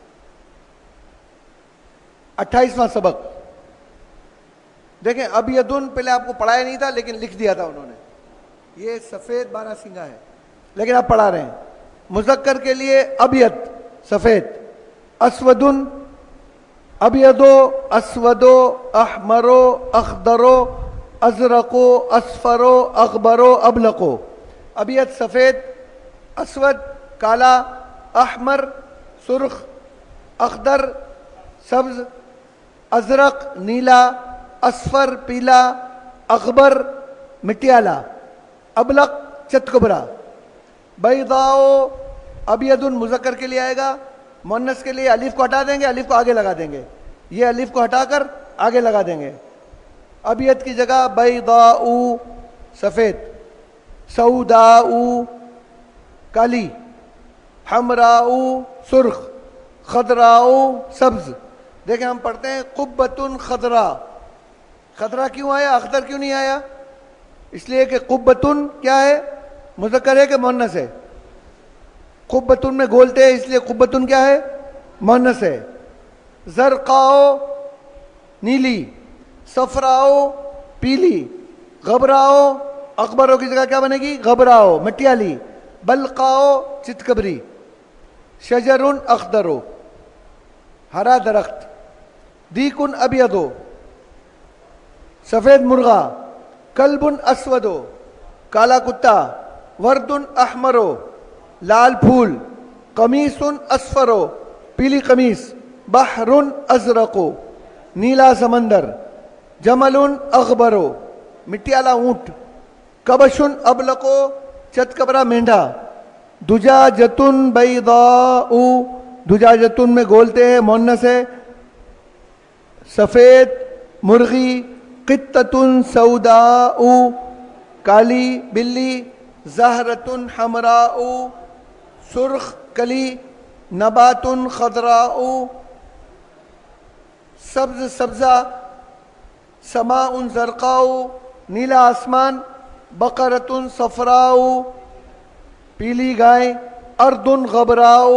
Speaker 1: 28वां सबक देखें। अबयदुन पहले आपको पढ़ाया नहीं था, लेकिन लिख दिया था उन्होंने। ये सफेद बारहसिंगा है, लेकिन आप पढ़ा रहे हैं। मुज़क्कर के लिए अबयद, सफेद। अस्वदुन, अबयदो, अस्वदो, अहमरो, अखदरो, अजरको, अस्फरो, अखबरो, अबलको। अबयद सफेद, अस्वद काला, अहमर सुर्ख, अखदर सब्ज, अजरक नीला, असफर पीला, अकबर मिटियाला, अबलक चतकुबरा। बैदाओ, अबयदुन मुज़क्कर के लिए आएगा। मुन्नस के लिए अलिफ को हटा देंगे, अलिफ को आगे लगा देंगे। ये अलिफ को हटाकर आगे लगा देंगे। अबयद की जगह बैदाऊ सफेद, सऊदाऊ काली, हमराऊ सुर्ख, खदराऊ सब्ज। देखें हम पढ़ते हैं कुब्बतुन खदरा। खदरा क्यों आया, अख्तर क्यों नहीं आया? इसलिए कि कुब्बतुन क्या है, मुज़क्कर है कि मुन्नस है? कुब्बतुन में गोलते हैं, इसलिए कुब्बतुन क्या है, मुन्नस है। ज़रक़ाओ नीली, सफराओ पीली, घबराओ, अकबरों की जगह क्या बनेगी, घबराओ मटियाली। बलकाओ चितकबरी, शजरुन अखदरो। ہرا درخت. دیکن ابیضو, سفید مرغا. کلبن اسودو, کالا کتا. وردن احمرو, لال پھول. قمیصن اصفرو, پیلی قمیص. بحرن ازرقو, نیلا سمندر. جملن اغبرو, مٹی والا اونٹ. کبشن ابلقو, چت کبرا مینڈا. دجاجتن بیضاء, دجاجتن میں گولتے ہیں, مونس ہے. سفید مرغی. قطتن سوداء, کالی بلی. زہرتن حمراء, سرخ کلی. نباتن خضراء, سبز سبزہ. سماء زرقاء, نیلا آسمان. بقرتن صفراء, پیلی گائے. اردن غبراء,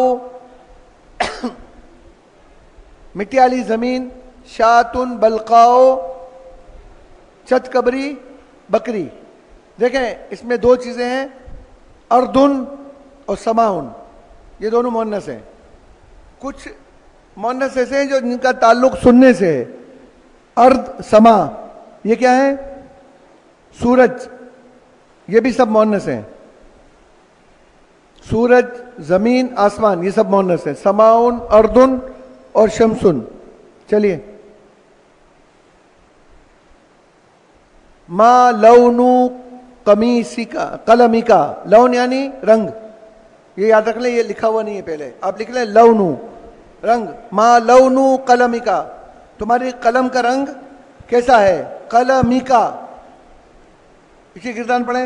Speaker 1: مٹی والی زمین. شاتن بلقاء, چت کبری بکری. دیکھیں اس میں دو چیزیں ہیں, اردن اور سماؤن, یہ دونوں مؤنث ہیں. کچھ مؤنث ایسے ہیں جو جن کا تعلق سننے سے ہے. ارد, سما, یہ کیا ہے؟ سورج, یہ بھی سب مؤنث ہیں. سورج, زمین, آسمان, یہ سب مؤنث ہیں. سماؤن, اردن اور شمسن. چلیے. ما لون قمیصکا, قلمکا. لون یعنی رنگ, یہ یاد رکھ لیں, یہ لکھا ہوا نہیں ہے پہلے, آپ لکھ لیں لون, رنگ. ما لون قلمکا, تمہاری قلم کا رنگ کیسا ہے؟ قلمکا. اسی گردان پڑھیں.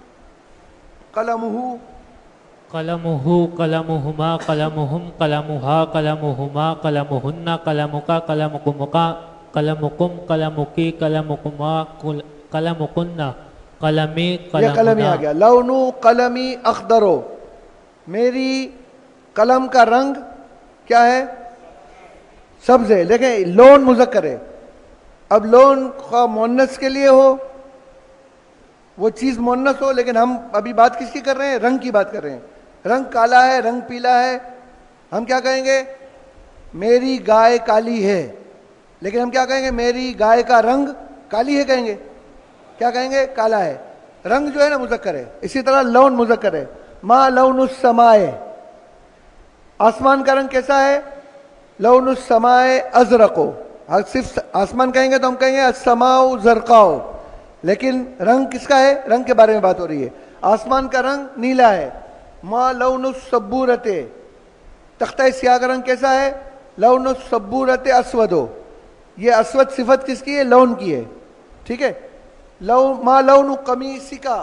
Speaker 1: قلمہ,
Speaker 13: قلمہ, قلمہما, قلمہم, قلمہا, قلمہما, قلمہن, قلمکا, قلمکمکا, قلمکم, قلمکی, قلمکما, قلمکن, قلمی,
Speaker 1: یہ قلمی آ گیا. لونو قلمی اخضرو, میری قلم کا رنگ کیا ہے؟ سبز ہے. دیکھیں لون مذکر ہے. اب لون خواہ مؤنث کے لیے ہو, وہ چیز مؤنث ہو, لیکن ہم ابھی بات کس کی کر رہے ہیں؟ رنگ کی بات کر رہے ہیں. رنگ کالا ہے, رنگ پیلا ہے, ہم کیا کہیں گے؟ میری گائے کالی ہے. لیکن ہم کیا کہیں گے؟ میری گائے کا رنگ کالی ہے کہیں گے. کیا کہیں گے؟ کالا ہے. رنگ جو ہے نا مذکر ہے. اسی طرح لون مذکر ہے. ما لون السماء, آسمان کا رنگ کیسا ہے؟ لون السماء ازرقو. صرف آسمان کہیں گے تو ہم کہیں گے السماء زرقاء, لیکن رنگ کس کا ہے؟ رنگ کے بارے میں بات ہو رہی ہے. آسمان کا رنگ نیلا ہے. ما لون السبورت, تختہ سیاہ کا رنگ کیسا ہے؟ لون السبورت اسودو. یہ اسود صفت کس کی ہے؟ لون کی ہے. ٹھیک ہے. ما لون قمیصکا,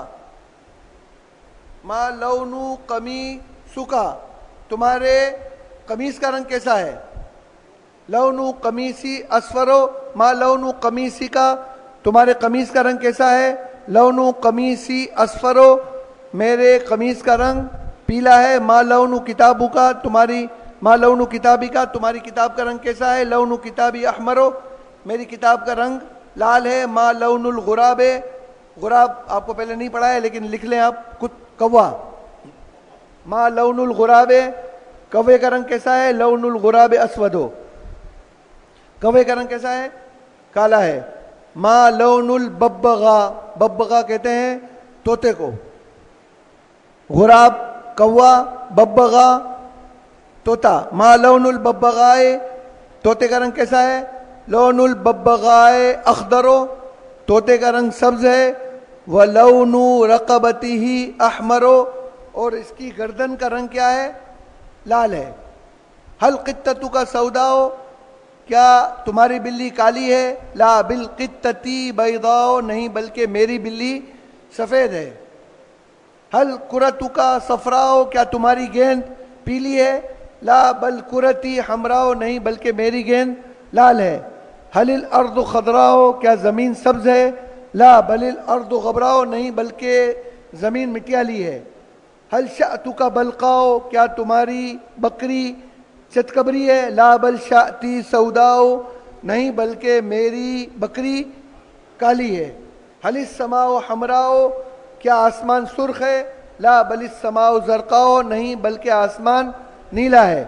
Speaker 1: ما لون قمیصکا, تمہارے قمیص کا رنگ کیسا ہے؟ لون قمیصی اصفرو. ما لون قمیصکا, تمہارے قمیص کا رنگ کیسا ہے؟ لون قمیصی اصفرو, میرے قمیص کا رنگ پیلا ہے. ما لون کتابو کا, تمہاری ما لون کتابی کا, تمہاری کتاب کا رنگ کیسا ہے؟ لون کتابی احمرو, میری کتاب کا رنگ لال ہے. ما لون الغراب, غراب آپ کو پہلے نہیں پڑھا ہے لیکن لکھ لیں آپ, کوا. ما لون الغراب, کوے کا رنگ کیسا ہے؟ لون الغراب اسودو, کوے کا رنگ کیسا ہے؟ کالا ہے. ما لون الببغا, ببغا کہتے ہیں طوطے کو. غراب کوا, ببغا طوطا. ما لون الببغائے, طوطے کا رنگ کیسا ہے؟ لون الببغائے اخضرو, طوطے کا رنگ سبز ہے. ولون رقبتہ احمرو, اور اس کی گردن کا رنگ کیا ہے؟ لال ہے. حل قطتو کا سوداؤ, کیا تمہاری بلی کالی ہے؟ لا بالقطتی بیضاء, نہیں بلکہ میری بلی سفید ہے. حل کرتو کا صفراؤ, کیا تمہاری گیند پیلی ہے؟ لا بل کرتی حمراؤ, نہیں بلکہ میری گیند لال ہے. حل الارض خضراؤ, کیا زمین سبز ہے؟ لا بل الارض غبراؤ, نہیں بلکہ زمین مٹی والی ہے. حل شأتو کا بلقاؤ, کیا تمہاری بکری چتکبری ہے؟ لا بل شأتی سوداؤ, نہیں بلکہ میری بکری کالی ہے. حل السماء حمراؤ, کیا آسمان سرخ ہے؟ لا بل السماء زرقاؤ, نہیں بلکہ آسمان نیلا ہے.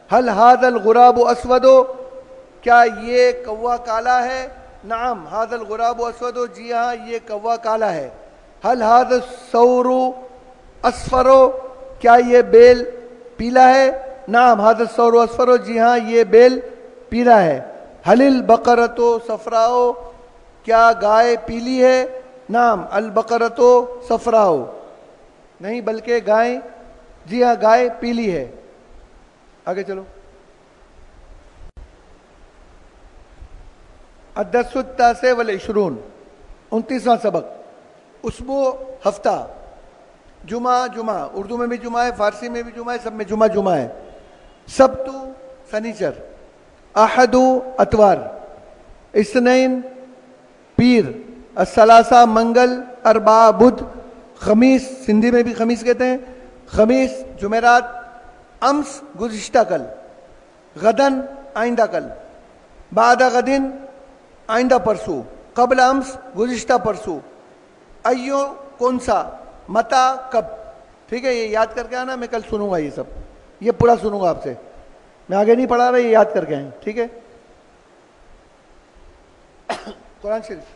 Speaker 1: حل هذا الغراب اسود، کیا یہ کوا کالا ہے؟ نعم هذا الغراب اسود، جی ہاں یہ کوا کالا ہے. حل هذا الثور اصفر، کیا یہ بیل پیلا ہے؟ نعم هذا الثور اصفر، جی ہاں یہ بیل پیلا ہے. حل البقرۃ صفراء، کیا گائے پیلی ہے؟ نعم البقرۃ صفراء، نہیں بلکہ گائے، جی ہاں گائے پیلی ہے. آگے چلو. الدرس التاسع والعشرون، 29واں سبق. اسبوع ہفتہ، جمعہ جمعہ، اردو میں بھی جمعہ ہے، فارسی میں بھی جمعہ ہے، سب میں جمعہ جمعہ ہے. سبت سنیچر، احد اتوار، اثنین پیر، الثلاثہ منگل، اربعہ بدھ، خمیس سندھی میں بھی خمیس کہتے ہیں، خمیس جمعرات، امس گزشتہ کل، غدن آئندہ کل، بعد غدن آئندہ پرسوں، قبل امس گزشتہ پرسوں، ایو کون سا، متا کب. ٹھیک ہے، یہ یاد کر کے آنا، میں کل سنوں گا یہ سب، یہ پورا سنوں گا آپ سے، میں آگے نہیں پڑھا رہا، یہ یاد کر کے آئیں. ٹھیک ہے. قرآن شریف.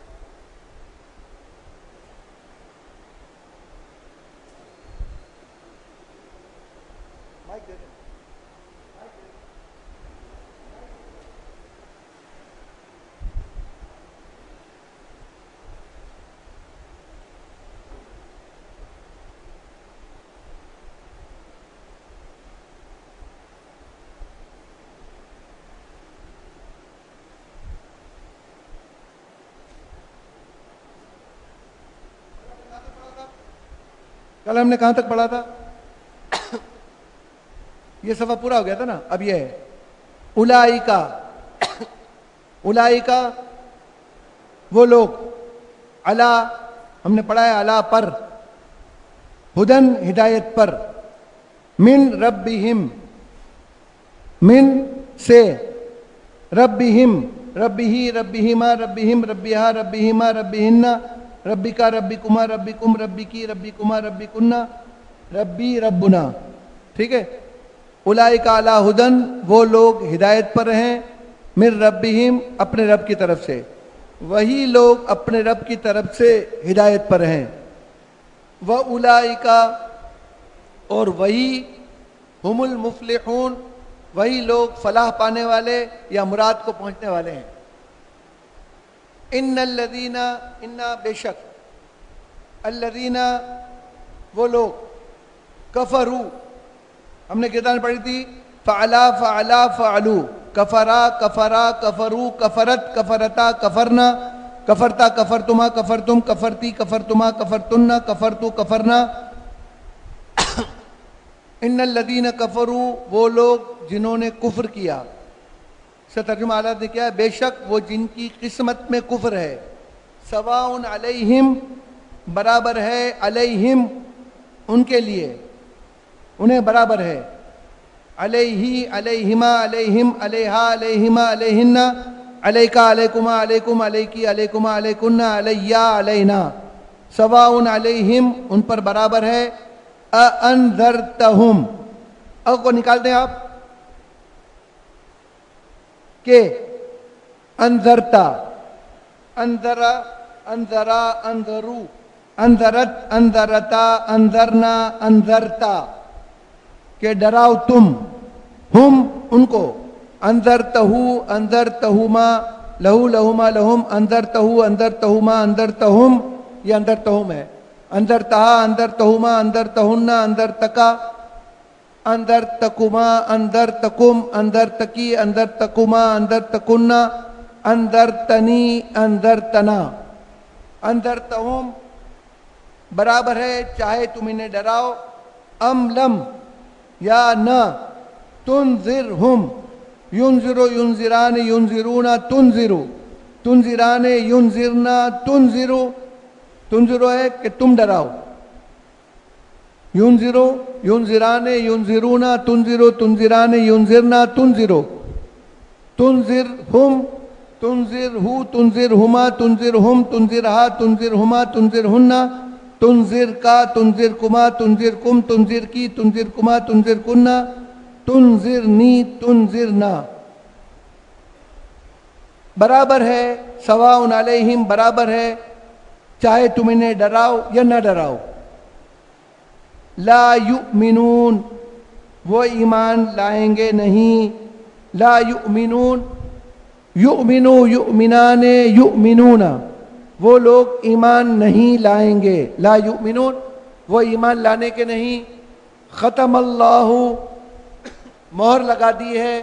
Speaker 1: کل ہم نے کہاں تک پڑھا تھا؟ یہ صفحہ پورا ہو گیا تھا نا. اب یہ ہے اولائکا، اولائکا وہ لوگ، علا ہم نے پڑھا ہے علا پر، ہدن ہدایت پر، من ربہم من سے، ربہم ربہی ربہما ربہم ربہا ربہما ربہن، ربی کا ربی کما ربی کم ربی کی ربی کما ربی کنہ ربی ربنا. ٹھیک ہے. اولئک علی ہدن وہ لوگ ہدایت پر ہیں، من ربہم اپنے رب کی طرف سے، وہی لوگ اپنے رب کی طرف سے ہدایت پر ہیں. وَأُولَئِكَ اور وہی، ہم المفلحون وہی لوگ فلاح پانے والے یا مراد کو پہنچنے والے ہیں. ان الذین، ان بے شک، الذین وہ لوگ، کفروا ہم نے کتاب پڑھی تھی، فعلا فعلا فعلو، کفرا کفرا کفرو کفرت کفرتا کفرنا کفرتا کفرتما کفرتم کفرتی کفرتما کفرتن کفرتو کفرنا. ان الذین کفروا وہ لوگ جنہوں نے کفر کیا. اس کا ترجمہ اعلیٰ نے کیا ہے، بے شک وہ جن کی قسمت میں کفر ہے. سواء علیہم برابر ہے، علیہم ان کے لیے، انہیں برابر ہے. علیہ علیہما علیہم علیہا علیہما علیہن، علیکا علیکما علیکم علیکی علیکما علیکن علیہ علینا. سواء علیہم ان پر برابر ہے. انذرتہم، او کو نکال دیں آپ، کہ انذرتا، انذرا انذرا انذرو، انذرت انذرتا انذرنا انذرتا، کہ ڈراؤ تم، ہم ان کو، انذرتہو انذرتہما لہو لہما لہم انذرتہو انذرتہما انذرتہم، یہ انذرتہم ہے. انذرتہا انذرتہما انذرتہن انذرتکا انذرتکما انذرتکم انذرتکی انذرتکما انذرتکن انذرتنی انذرتنا. انذرتہم برابر ہے چاہے تم انہیں ڈراؤ، ام لم یا نہ، تنذرہم ینذرو ینذران ینذرون تنذرو تنذران ینذرنا تنذرو، تنذرو ہے کہ تم ڈراؤ، ینذرو ینذران ینذرون تنذرو تنذران ینذرنا تنذرو، تنذرہم تنذرہو تنذرہما تنذرہم تنذرہا تنذرہما تنذرہن، تنذر کا تنذرکما تنذرکم تنذر کی تنذرکما تنذرکن، تنذرنی تنذرنا برابر ہے، سواء علیہم برابر ہے، چاہے تم انہیں ڈراؤ یا نہ ڈراؤ. لا یؤمنون وہ ایمان لائیں گے نہیں. لا یؤمنون یؤمنو یؤمنان یؤمنون وہ لوگ ایمان نہیں لائیں گے. لا یؤمنون وہ ایمان لانے کے نہیں. ختم اللہ مہر لگا دی ہے.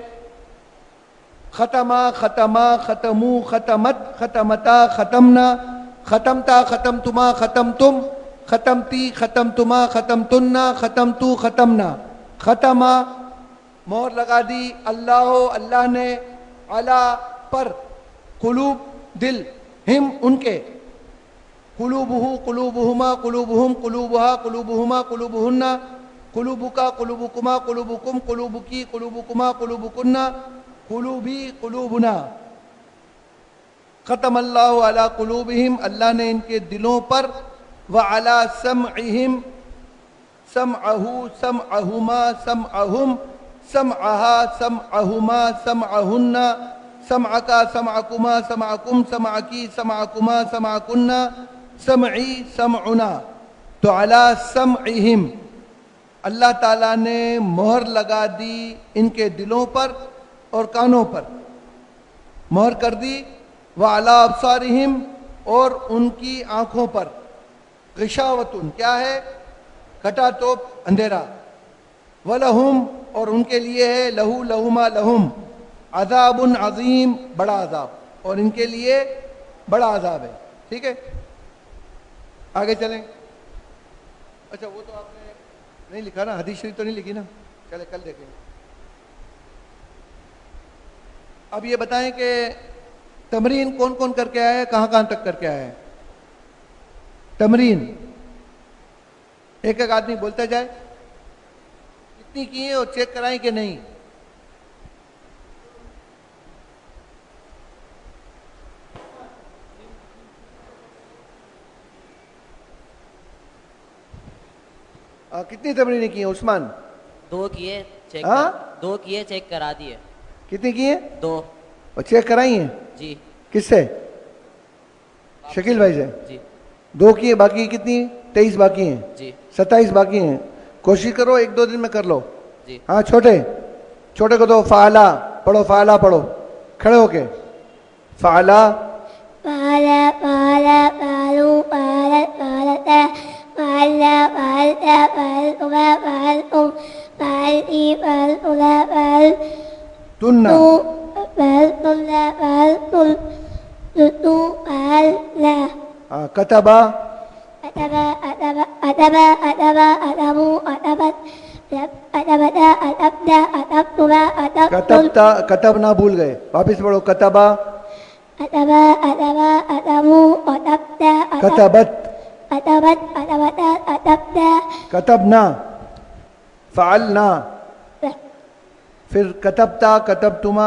Speaker 1: ختما ختما ختمو ختمت ختمتا ختمنا ختمتا ختمتما ختمتم ختمتی ختمتما ختمتنا ختمتو ختمنا. ختما مہر لگا دی اللہ اللہ نے علی پر قلوب دل ہم ان کے قلوبہ قلوبہما قلوبہم قلوبہا قلوبہما قلوبہن قلوبکا قلوبکما قلوبکم قلوبکی قلوبکما قلوبکنا قلوبی قلوبنا. ختم اللہ علی قلوبہم اللہ نے ان کے دلوں پر وعلی سمعہم سمعہو سمعہما سمعہم سمعہا سمعہما سمعہن سمعکا سمعکما سمعکم سمعکی سمعکما سمعکن سمعی سمعنا. تو علی سمعہم اللہ تعالیٰ نے مہر لگا دی ان کے دلوں پر اور کانوں پر مہر کر دی. وعلی ابصارہم اور ان کی آنکھوں پر غشاوتن کیا ہے؟ کھٹا توپ اندھیرا. ولہم اور ان کے لیے ہے لہو لہما لہم عذاب عظیم بڑا عذاب اور ان کے لیے بڑا عذاب ہے. ٹھیک ہے آگے چلیں. اچھا وہ تو آپ نے نہیں لکھا نا، حدیث شریف تو نہیں لکھی نا، چلے کل دیکھیں. اب یہ بتائیں کہ تمرین کون کون کر کے آیا ہے، کہاں کہاں تک کر کے آیا ہے؟ تمرین ایک ایک آدمی بولتا جائے کتنی کی ہیں اور چیک کرائیں کہ نہیں. کتنی تمرینیں کی ہیں عثمان؟
Speaker 14: 2 کیے چیک 2 کیے چیک کرا دیے.
Speaker 1: کتنی کی ہیں؟
Speaker 14: 2.
Speaker 1: اور چیک کرائی ہیں؟
Speaker 14: جی.
Speaker 1: کس سے؟ شکیل بھائی سے.
Speaker 14: جی
Speaker 1: 2 کیے، باقی کتنی؟ 23 باقی ہیں.
Speaker 14: جی
Speaker 1: 27 باقی ہیں. کوشش کرو 1-2 دن میں کر لو.
Speaker 14: جی
Speaker 1: ہاں چھوٹے کو تو فعلا پڑھو، فعلا پڑھو کھڑے ہو کے. فعلا
Speaker 16: فعلا فعلا فعلو فعلا فعلتا فعلا فعلتا فعلتما فعلتم فعلتی فعلتنا
Speaker 1: تننا
Speaker 16: فعلتنا فعلتم تتو فعلنا.
Speaker 1: کتبا
Speaker 16: أتبا أتبا أتبا أتبا أتبو أتبت أتبتا أتبتا أتبتما أتبتم
Speaker 1: کتبنا بھول گئے، واپس پڑھو. کتبا
Speaker 16: أتبا أتبا أتبو أتبتا
Speaker 1: کتبت
Speaker 16: أتبت أتبتا أتبتا
Speaker 1: کتبنا فعلنا پھر کتبتا کتبتما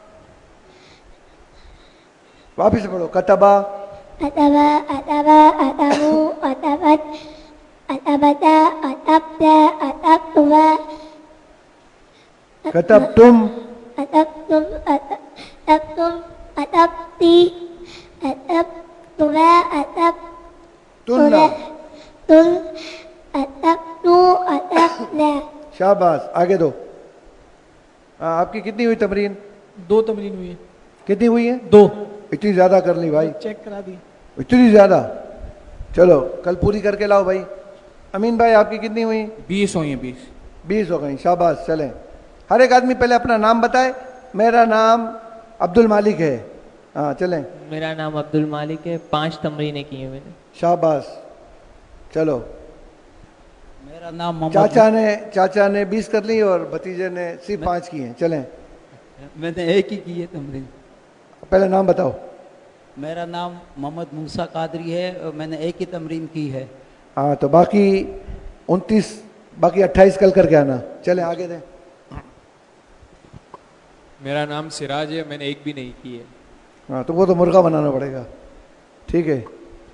Speaker 1: واپس پڑھو. کتبا
Speaker 16: أتبا أتبا أتبو أتبت أتبتا أتبتا أتبتما
Speaker 1: کتبتم
Speaker 16: أتبتم أتبتم أتبتي أتبتما أتبتنا تن أتبتو أتبنا.
Speaker 1: شاباش آگے دو. آپ کی کتنی ہوئی تمرین؟
Speaker 9: 2 تمرین ہوئی.
Speaker 1: کتنی ہوئی ہیں؟
Speaker 9: 2.
Speaker 1: اتنی زیادہ کر لی بھائی،
Speaker 9: چیک کرا دی.
Speaker 1: اتنی زیادہ. چلو کل پوری کر کے لاؤ بھائی. امین بھائی آپ کی کتنی ہوئی؟
Speaker 2: 20 ہوئی ہیں.
Speaker 1: 20 ہو گئی. شاباش. چلیں ہر ایک آدمی پہلے اپنا نام بتائے. میرا نام عبد المالک ہے. ہاں چلیں.
Speaker 11: میرا نام عبد المالک ہے. 5 تمرینیں کی ہیں میں نے.
Speaker 1: شاباش. چلو
Speaker 17: میرا نام
Speaker 1: چاچا نے 20 کر لی اور بھتیجے نے صرف 5 کی ہیں. چلیں
Speaker 17: میں نے ایک ہی کی ہے تمرین.
Speaker 1: پہلے نام بتاؤ.
Speaker 17: میرا نام محمد موسیٰ قادری ہے اور میں نے ایک ہی تمرین کی ہے.
Speaker 1: ہاں تو باقی 29 باقی 28 کل کر کے آنا. چلیں آگے دیں.
Speaker 2: میرا نام سراج ہے، میں نے ایک بھی نہیں کی ہے.
Speaker 1: ہاں تو وہ تو مرغا بنانا پڑے گا. ٹھیک ہے.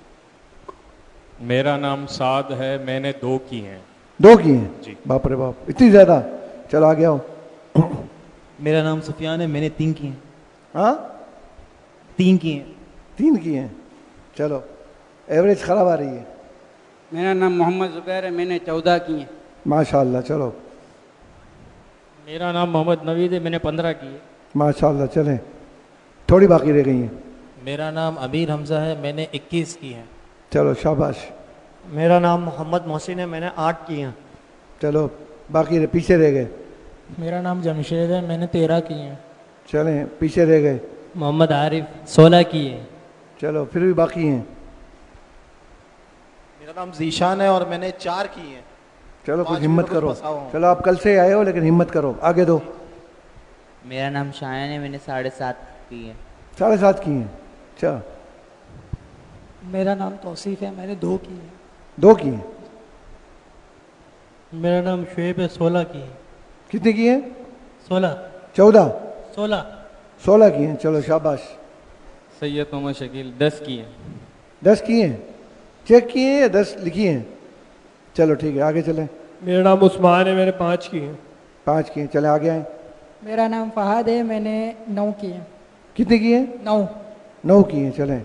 Speaker 18: میرا نام سعد ہے، میں نے 2 کی ہیں.
Speaker 1: 2 کی ہیں؟
Speaker 18: جی.
Speaker 1: باپ رے باپ اتنی زیادہ. چلو آگے آؤ.
Speaker 6: میرا نام سفیان ہے، میں نے 3 کیے ہیں.
Speaker 1: ہاں
Speaker 6: 3 کیے ہیں.
Speaker 1: 3 کیے ہیں. چلو ایوریج خراب آ رہی ہے.
Speaker 12: میرا نام محمد زبیر ہے، میں نے 14 کیے ہیں.
Speaker 1: ماشاء اللہ. چلو
Speaker 15: میرا نام محمد نوید ہے، میں نے 15 کیے.
Speaker 1: ماشاء اللہ. چلیں تھوڑی باقی رہ گئی ہیں.
Speaker 13: میرا نام امیر حمزہ ہے، میں نے 21 کی ہیں.
Speaker 1: چلو شاباش.
Speaker 4: میرا نام محمد محسن ہے، میں نے 8 کیے ہیں.
Speaker 1: چلو باقی پیچھے رہ گئے.
Speaker 15: میرا نام جمشید ہے، میں نے 13 کیے ہیں.
Speaker 1: چلیں پیچھے رہ گئے.
Speaker 15: محمد عارف 16 کیے.
Speaker 1: چلو پھر بھی باقی ہیں.
Speaker 18: میرا نام ذیشان ہے اور میں نے 4 کیے ہیں.
Speaker 1: چلو کچھ ہمت کرو. چلو آپ کل سے آئے ہو لیکن ہمت کرو. آگے دو.
Speaker 14: میرا نام شایان ہے، میں نے 7.5 کی ہے.
Speaker 1: 7.5 کی ہیں. اچھا.
Speaker 9: میرا نام توصیف ہے، میں نے 2 کی ہے.
Speaker 1: 2 کی ہیں.
Speaker 10: میرا نام شعیب ہے، 16 کی ہے.
Speaker 1: کتنی کی ہیں؟
Speaker 10: 16.
Speaker 1: 14.
Speaker 10: 16
Speaker 1: کی ہیں. چلو شاباش.
Speaker 2: سید محمد شکیل 10 کی ہیں.
Speaker 1: 10 کی ہیں. چیک کیے ہیں یا 10 لکھی ہیں؟ چلو ٹھیک ہے آگے چلیں.
Speaker 10: میرا نام عثمان ہے، میں نے 5 کی ہیں.
Speaker 1: 5 کی ہیں. چلیں آگے آئیں.
Speaker 9: میرا نام فہد ہے، میں نے 9 کی ہے.
Speaker 1: کتنی کی ہیں؟ 9 کی ہیں. چلیں.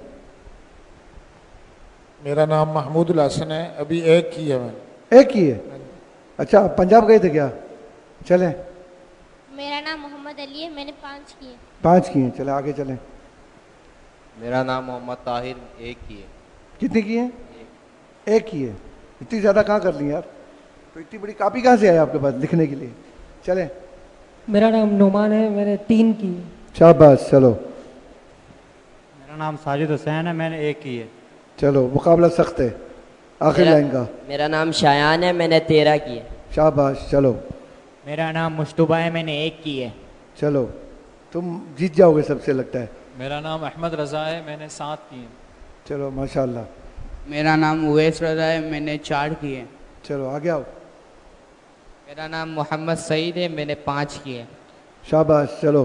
Speaker 8: میرا نام محمود الحسن ہے، ابھی 1 کی ہے. میں
Speaker 1: 1 کی ہے. اچھا پنجاب گئے تھے کیا؟ چلیں.
Speaker 16: میرا نام محمد علی ہے، میں نے 5 کیے.
Speaker 1: 5 کی ہیں. چلیں آگے چلیں.
Speaker 7: میرا نام محمد طاہر 1 کی ہے.
Speaker 1: کتنی کی ہیں؟ 1 کی ہے. اتنی زیادہ کہاں کر لی یار؟ تو اتنی بڑی کاپی کہاں سے آئی آپ کے پاس لکھنے کے لیے؟ چلیں.
Speaker 9: میرا نام نعمان ہے، میں نے 3 کی ہے.
Speaker 1: شاباش. چلو.
Speaker 4: میرا نام ساجد حسین ہے، میں نے 1 کی ہے.
Speaker 1: چلو مقابلہ سخت ہے. آخر لائن کا.
Speaker 14: میرا نام شایان ہے، میں نے 13 کی ہے.
Speaker 1: شاباش. چلو.
Speaker 15: میرا نام مشتبہ ہے، میں نے 1 کی ہے.
Speaker 1: چلو تم جیت جاؤ گے سب سے لگتا ہے.
Speaker 13: میرا نام احمد رضا ہے، میں نے 7 کی ہیں.
Speaker 1: چلو ماشاء اللہ.
Speaker 12: میرا نام اویس رضا ہے، میں نے 4 کیے ہیں.
Speaker 1: چلو آگے آؤ.
Speaker 11: میرا نام محمد سعید ہے، میں نے 5 کیے.
Speaker 1: شاباش. چلو.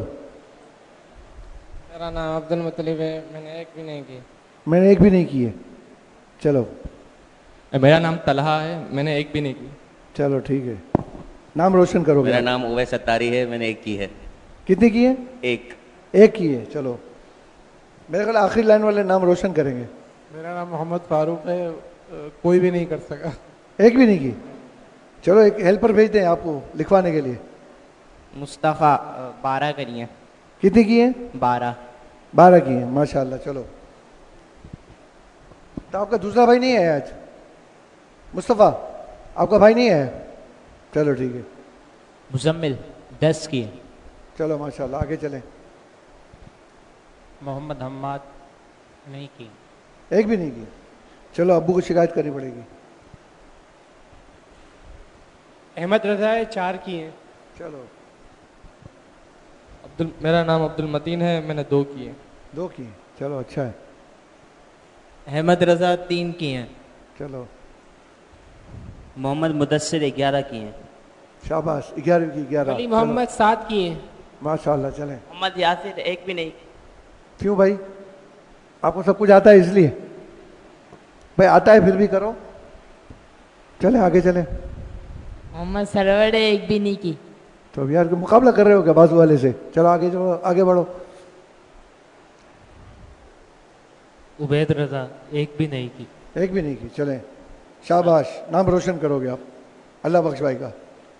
Speaker 5: میرا نام عبد المطلب ہے، میں نے 1 بھی نہیں کی.
Speaker 1: میں نے 1 بھی نہیں کی ہے. چلو.
Speaker 2: میرا نام طلحہ ہے، میں نے 1 بھی نہیں کی.
Speaker 1: چلو ٹھیک ہے. نام روشن کرو گے.
Speaker 19: میرا نام اویس ستاری ہے، میں نے 1 کی ہے.
Speaker 1: کتنی کی ہے؟
Speaker 19: 1
Speaker 1: کی ہے. چلو میرے خیال آخری لائن والے نام روشن کریں گے.
Speaker 18: میرا نام محمد فاروق ہے، کوئی بھی نہیں کر سکا.
Speaker 1: 1 بھی نہیں کی. چلو ایک ہیلپر بھیج دیں آپ کو لکھوانے کے لیے.
Speaker 11: مصطفیٰ 12 کری ہیں.
Speaker 1: کتنی کی ہیں؟
Speaker 11: 12
Speaker 1: کی ہیں. ماشاء اللہ. چلو تو آپ کا دوسرا بھائی نہیں ہے آج؟ مصطفیٰ آپ کا بھائی نہیں ہے؟ چلو ٹھیک ہے.
Speaker 11: مزمل 10 کی.
Speaker 1: چلو ماشاء اللہ آگے چلیں.
Speaker 13: محمد حماد نہیں کی.
Speaker 1: 1 بھی نہیں کی. چلو ابو کو شکایت کرنی پڑے گی.
Speaker 10: احمد رضا ہے، 4 کی ہیں.
Speaker 1: چلو.
Speaker 2: میرا نام عبد المتین ہے، میں نے 2 کی ہیں.
Speaker 1: 2 کی. چلو اچھا ہے.
Speaker 6: احمد رضا 3 کی ہیں.
Speaker 1: چلو.
Speaker 19: محمد مدثر 11 کی ہیں.
Speaker 1: شاباش. 11 کی 11.
Speaker 9: علی محمد 7 کی ہے.
Speaker 1: ماشاء اللہ. چلیں.
Speaker 14: محمد یاسر 1 بھی نہیں.
Speaker 1: کیوں بھائی؟ آپ کو سب کچھ آتا ہے اس لیے؟ بھائی آتا ہے پھر بھی کرو. چلیں آگے چلیں.
Speaker 9: محمد سرور 1 بھی نہیں کی.
Speaker 1: تو اب یار مقابلہ کر رہے ہو کیا بازو والے سے؟ چلو آگے بڑھو.
Speaker 13: عبید رضا 1 بھی نہیں کی.
Speaker 1: 1 بھی نہیں کی. چلیں شاباش. نام روشن کرو گے آپ. اللہ بخش بھائی کا.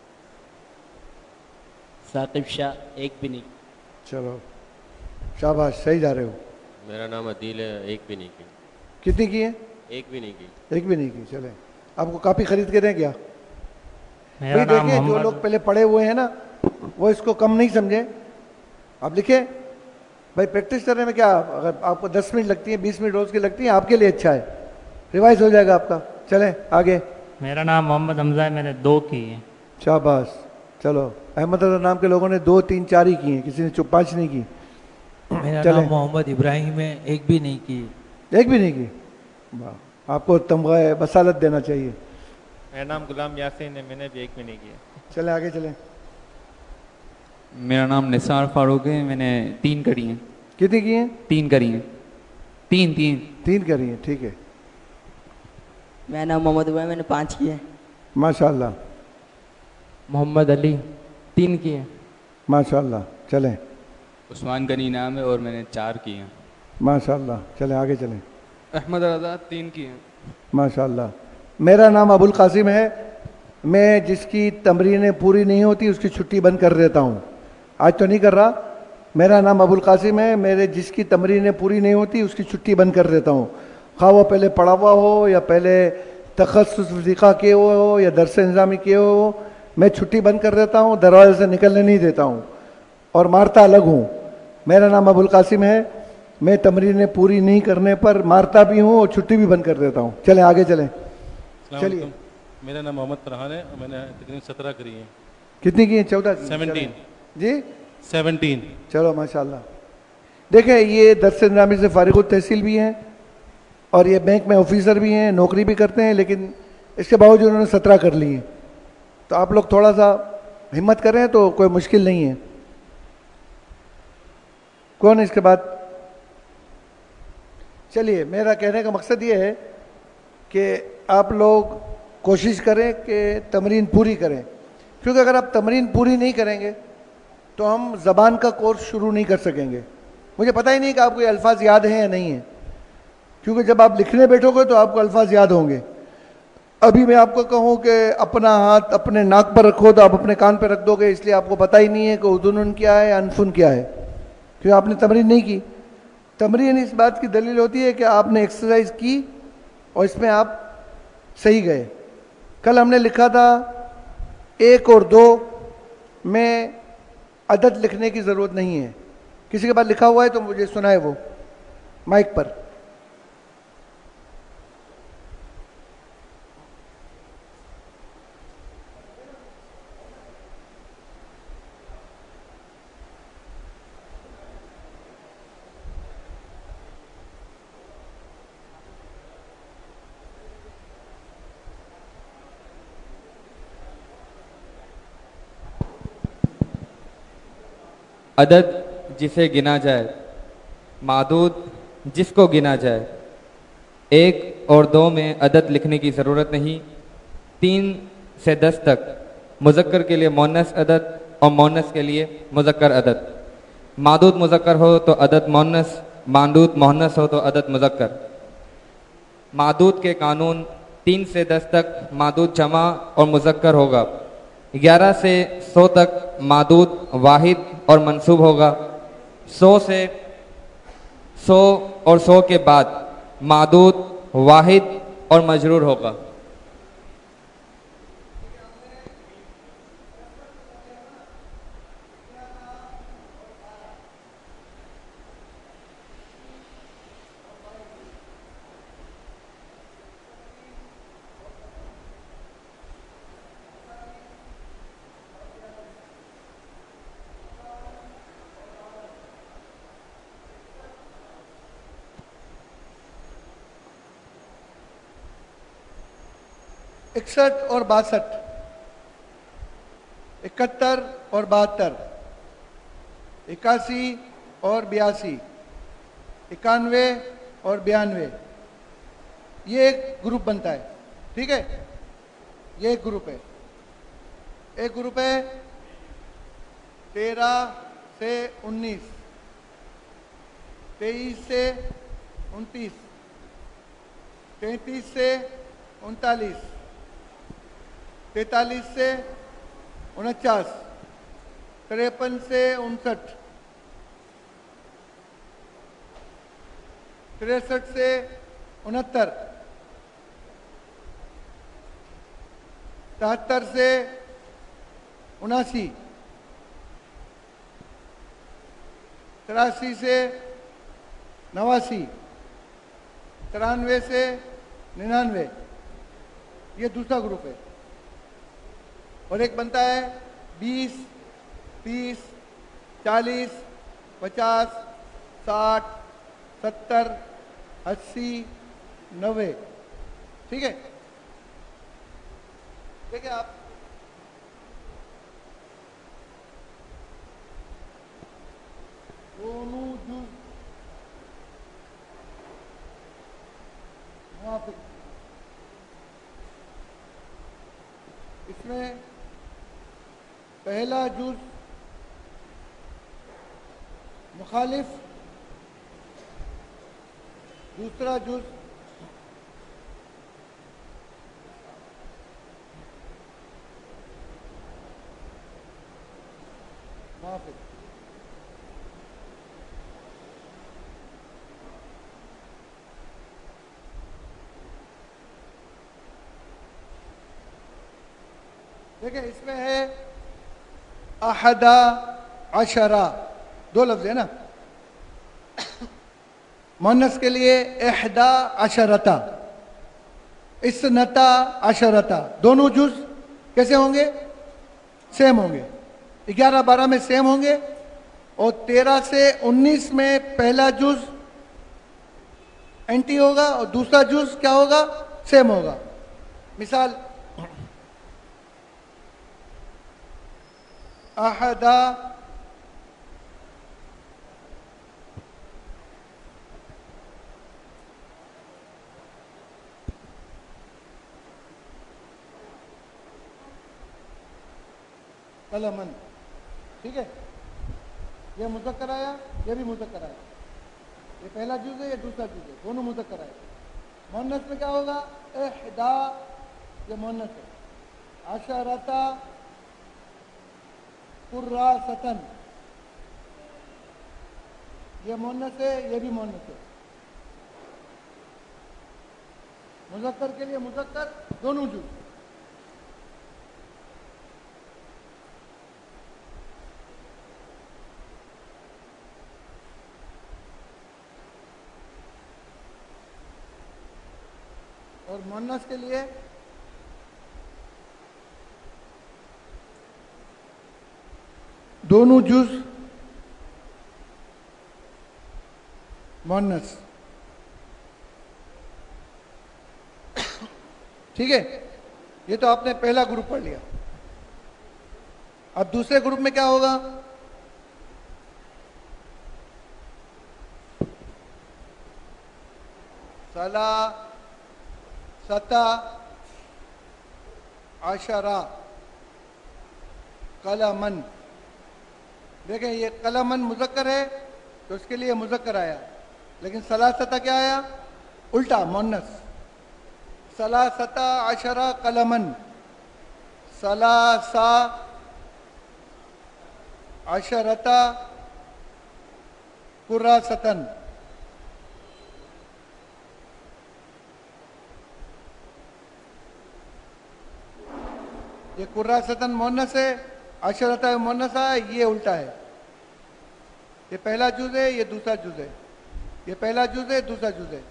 Speaker 14: ثاقب شاہ 1 بھی نہیں.
Speaker 1: چلو شاباش. صحیح جا رہے ہو.
Speaker 7: میرا نام عدیل ہے، 1 بھی نہیں کی.
Speaker 1: کتنی کی ہے؟
Speaker 7: 1 بھی نہیں کی.
Speaker 1: 1 بھی نہیں کی. چلیں آپ کو کاپی خرید کے دیں کیا؟
Speaker 10: میرا
Speaker 1: بھائی
Speaker 10: نام
Speaker 1: دیکھیں جو لوگ پہلے پڑھے ہوئے ہیں نا وہ اس کو کم نہیں سمجھیں. آپ لکھیں بھائی پریکٹس کرنے میں کیا، اگر آپ کو 10 منٹ لگتی ہیں 20 منٹ روز کی لگتی ہیں آپ کے لیے اچھا ہے، ریوائز ہو جائے گا آپ کا. چلیں آگے.
Speaker 10: میرا نام محمد حمزہ ہے، میں نے 2 کی ہیں.
Speaker 1: شاباش. چلو احمد رضا نام کے لوگوں نے 2 3 4 ہی کی ہیں، کسی نے 5 نہیں کی.
Speaker 17: میرا نام محمد ابراہیم ہے، 1 بھی نہیں کی.
Speaker 1: 1 بھی نہیں کی. آپ کو تمغہ بصالت دینا چاہیے.
Speaker 2: میرا نام غلام یاسین ہے، میں نے بھی 1 بھی نہیں کیا.
Speaker 1: چلیں آگے چلیں.
Speaker 2: میرا نام نثار فاروق ہے، میں نے 3 کری ہیں.
Speaker 1: کتنی کی ہیں؟
Speaker 2: 3 کری ہیں. 3
Speaker 1: کری ہیں. ٹھیک ہے.
Speaker 14: میرا نام محمد ابراہیم، میں نے 5 کیے.
Speaker 1: ماشاء اللہ.
Speaker 5: محمد علی 3 کیے.
Speaker 1: माशाल्लाह, चलें।
Speaker 20: उस्मान गनी नाम है और मैंने 4 किए हैं।
Speaker 1: माशाल्लाह, चलें आगे चलें।
Speaker 10: अहमद रजा 3 किए हैं।
Speaker 1: माशाल्लाह। मेरा नाम अबुल कासिम है। मैं जिसकी तमरीनें पूरी नहीं होती उसकी छुट्टी बंद कर देता हूँ। आज तो नहीं कर रहा। मेरा नाम अबुल कासिम है। मेरे जिसकी तमरीनें पूरी नहीं होती उसकी छुट्टी बंद कर देता हूँ, खा वो पहले पढ़ा हुआ हो या पहले तखस्सुस फ़िक़्ह किए हुए हो या दरस इंज़ामी किए हो। मैं छुट्टी बंद कर देता हूँ, दरवाजे से निकलने नहीं देता हूँ और मारता अलग हूँ। मेरा नाम अबुल कासिम है। मैं तमरीनें पूरी नहीं करने पर मारता भी हूँ और छुट्टी भी बंद कर देता हूँ। चलें आगे चलें। चलिए।
Speaker 21: मेरा नाम मोहम्मद फरहान है और मैंने तकरीबन 17 करी हैं।
Speaker 1: कितनी की है? 14 की।
Speaker 21: 17
Speaker 1: जी
Speaker 21: 17।
Speaker 1: चलो माशाल्लाह। देखें, ये दरस इंज़ामी से फारिग तहसील भी हैं और ये बैंक में ऑफिसर भी हैं, नौकरी भी करते हैं, लेकिन इसके बावजूद उन्होंने 17 कर ली हैं। तो आप लोग थोड़ा सा हिम्मत करें तो कोई मुश्किल नहीं है। कौन है इसके बाद? चलिए, मेरा कहने का मकसद ये है कि आप लोग कोशिश करें कि तमरीन पूरी करें, क्योंकि अगर आप तमरीन पूरी नहीं करेंगे तो हम ज़बान का कोर्स शुरू नहीं कर सकेंगे। मुझे पता ही नहीं कि आपको ये अल्फाज याद हैं या नहीं है, क्योंकि जब आप लिखने बैठोगे तो आपको अल्फाज याद होंगे। अभी मैं आपको कहूँ कि अपना हाथ अपने नाक पर रखो तो आप अपने कान पर रख दोगे, इसलिए आपको पता ही नहीं है कि उदुनुन क्या है, अनफुन क्या है, क्योंकि आपने तमरीन नहीं की। तमरीन इस बात की दलील होती है कि आपने एक्सरसाइज की और इसमें आप सही गए। कल हमने लिखा था 1 और 2 में अदद लिखने की ज़रूरत नहीं है। किसी के पास लिखा हुआ है तो मुझे सुनाए वो माइक पर।
Speaker 22: अदद जिसे गिना जाए, मादूद जिसको गिना जाए। 1 और 2 में अदद लिखने की ज़रूरत नहीं। 3 से 10 तक मुज़क्कर के लिए मुअन्नस अदद और मुअन्नस के लिए मुज़क्कर अदद। मादूद मुज़क्कर हो तो अदद मुअन्नस, मादूद मुअन्नस हो तो अदद मुज़क्कर। मादूद के कानून 3 से 10 तक मादूद जमा और मुज़क्कर होगा। 11 से 100 तक मादूद वाहिद और मंसूब होगा। 100 से 100 और 100 के बाद मादूद वाहिद और मजरूर होगा।
Speaker 1: इकसठ और 62, 71 और 72, 81 और 82, 91 और 92, ये एक ग्रुप बनता है। ठीक है, ये एक ग्रुप है। एक ग्रुप है 13 से 19, 23 से 29, 33 से 39, 43 से 49, 53 से 59, 63 से 69, 73 से 79, 83 से 89, 93 से 99, ये दूसरा ग्रुप है। और एक बनता है 20, 30, 40, 50, 60, 70, 80, 90। ठीक है, देखिए आप दोनों जुज़ मुवाफ़िक़, इसमें पहला जुज़ مخالف دوسرا جز موافق. دیکھیں اس میں ہے احدا عشرہ، دو لفظ ہے نا. مؤنث کے لیے احدا عشرتا، اثنتا عشرتا، دونوں جز کیسے ہوں گے؟ سیم ہوں گے. 11-12 میں سیم ہوں گے، اور 13 سے 19 میں پہلا جز اینٹی ہوگا اور دوسرا جز کیا ہوگا؟ سیم ہوگا. مثال احدا قلمن، ٹھیک ہے. یہ مذکر آیا، یہ بھی مذکر آیا. یہ پہلا جز ہے، یہ دوسرا جز ہے، دونوں مذکر آئے. مؤنث میں کیا ہوگا؟ احدا، یہ مؤنث ہے. عشرتا قراستن، یہ مؤنث ہے، یہ بھی مؤنث ہے. مذکر کے لیے مذکر، دونوں جز. اور مؤنث کے لیے دونوں جز مؤنث. ٹھیک ہے. یہ تو آپ نے پہلا گروپ پڑھ لیا. اب دوسرے گروپ میں کیا ہوگا؟ ثلاثہ عشرہ قلمن. دیکھیں یہ قلمن مذکر ہے تو اس کے لیے مذکر آیا، لیکن ثلاثہ کیا آیا؟ الٹا، مؤنث. ثلاثہ عشرہ قلمن، ثلاثہ عشرۃ قراستن. یہ قراستن مؤنث ہے، عشرۃ مؤنث ہے، یہ الٹا ہے. یہ پہلا جز ہے، یہ دوسرا جز ہے. یہ پہلا جز ہے، دوسرا جز ہے.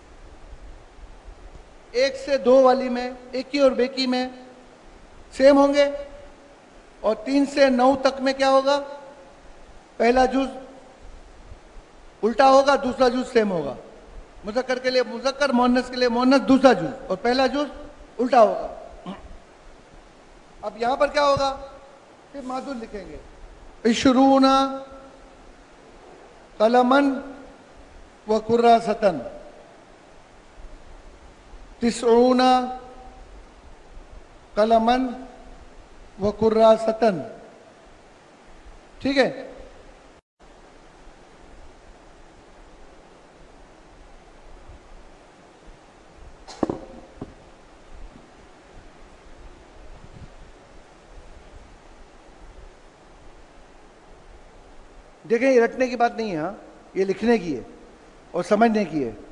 Speaker 1: 1 سے 2 والی میں، ایکی اور بیکی میں سیم ہوں گے، اور 3 سے 9 تک میں کیا ہوگا؟ پہلا جز الٹا ہوگا، دوسرا جز سیم ہوگا. مذکر کے لیے مذکر، مؤنث کے لیے مؤنث، دوسرا جز، اور پہلا جز الٹا ہوگا. اب یہاں پر کیا ہوگا؟ پھر معذور لکھیں گے. 20 قلمن و قراستن، 90 قلمن و قراستن. ٹھیک ہے. دیکھیں یہ رٹنے کی بات نہیں ہے، ہاں یہ لکھنے کی ہے اور سمجھنے کی ہے.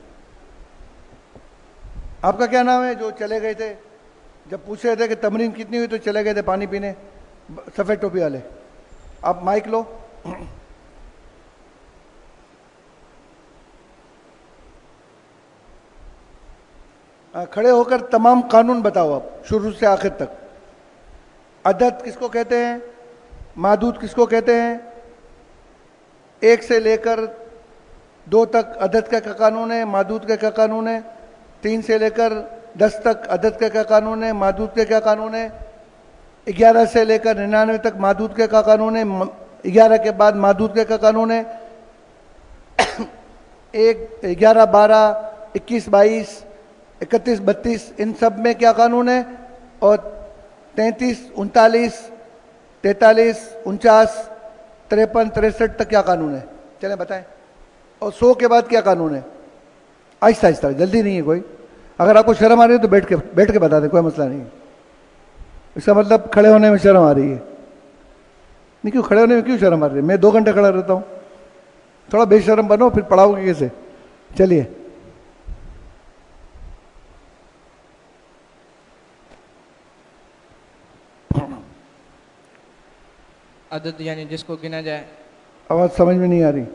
Speaker 1: آپ کا کیا نام ہے جو چلے گئے تھے جب پوچھ رہے تھے کہ تمرین کتنی ہوئی تو چلے گئے تھے پانی پینے؟ سفید ٹوپی والے. آپ مائک لو. کھڑے ہو کر تمام قانون بتاؤ آپ شروع سے آخر تک. عدد کس کو کہتے ہیں؟ معدود کس کو کہتے ہیں؟ 1 سے لے کر 2 تک عدد کا کیا قانون ہے، معدود کا کیا قانون ہے؟ 3 سے لے کر 10 تک عدد کا کیا قانون ہے، معدود کا کیا قانون ہے؟ 11 سے لے کر 99 تک معدود کا کیا قانون ہے، 11 کے بعد معدود کا کیا قانون ہے؟ 11 12 21 22 31 32 ان سب میں کیا قانون ہے؟ اور 33 39 43 49 53 63 تک کیا قانون ہے؟ چلیں بتائیں. اور 100 کے بعد کیا قانون ہے؟ آہستہ آہستہ, جلدی نہیں ہے کوئی. اگر آپ کو شرم آ رہی ہے تو بیٹھ کے بتا دیں, کوئی مسئلہ نہیں ہے. اس کا مطلب کھڑے ہونے میں شرم آ رہی ہے نہیں. کیوں کھڑے ہونے میں کیوں شرم آ رہی ہے؟ میں 2 گھنٹے کھڑا رہتا ہوں. تھوڑا بے شرم بنو, پھر پڑھاؤ گے کیسے؟ چلیے.
Speaker 11: عدد یعنی جس کو گنا جائے.
Speaker 1: آواز سمجھ میں نہیں آ رہی.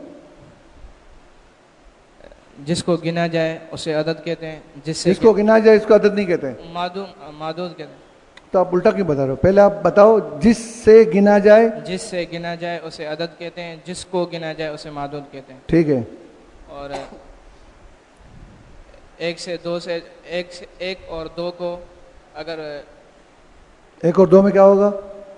Speaker 11: جس کو گنا جائے اسے عدد کہتے ہیں.
Speaker 1: جس کو گنا جائے اس کو عدد نہیں کہتے ہیں,
Speaker 11: معدود کہتے ہیں.
Speaker 1: تو آپ الٹا کیوں بتا رہے ہو؟ پہلے آپ بتاؤ. جس سے گنا جائے,
Speaker 11: جس سے گنا جائے اسے عدد کہتے ہیں. جس کو گنا جائے اسے معدود کہتے ہیں.
Speaker 1: ٹھیک ہے.
Speaker 11: اور 1 سے 2 سے 1 اور 2 کو اگر
Speaker 1: 1 اور 2 میں کیا ہوگا؟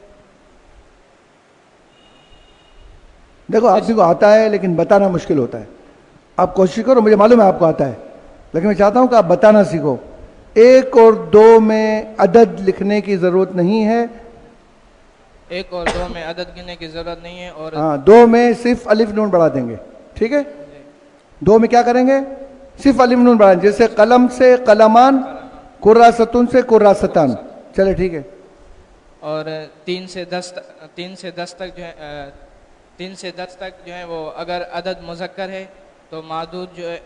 Speaker 1: دیکھو آپ کو آتا ہے لیکن بتانا مشکل ہوتا ہے. آپ کوشش کرو, مجھے معلوم ہے آپ کو آتا ہے, لیکن میں چاہتا ہوں کہ آپ بتانا سیکھو. 1 اور 2 میں عدد لکھنے کی ضرورت نہیں ہے.
Speaker 11: 1 اور 2 میں عدد گننے کی ضرورت نہیں ہے. اور
Speaker 1: ہاں, 2 میں صرف الف نون بڑھا دیں گے. ٹھیک ہے. 2 میں کیا کریں گے؟ صرف الف نون بڑھا دیں گے. جیسے قلم سے قلمان, کراستن سے کراستان. چلے ٹھیک ہے.
Speaker 11: اور 3 سے 10 تک جو ہے 3 سے 10 تک جو ہے وہ اگر عدد مذکر ہے تو معدود جو ہے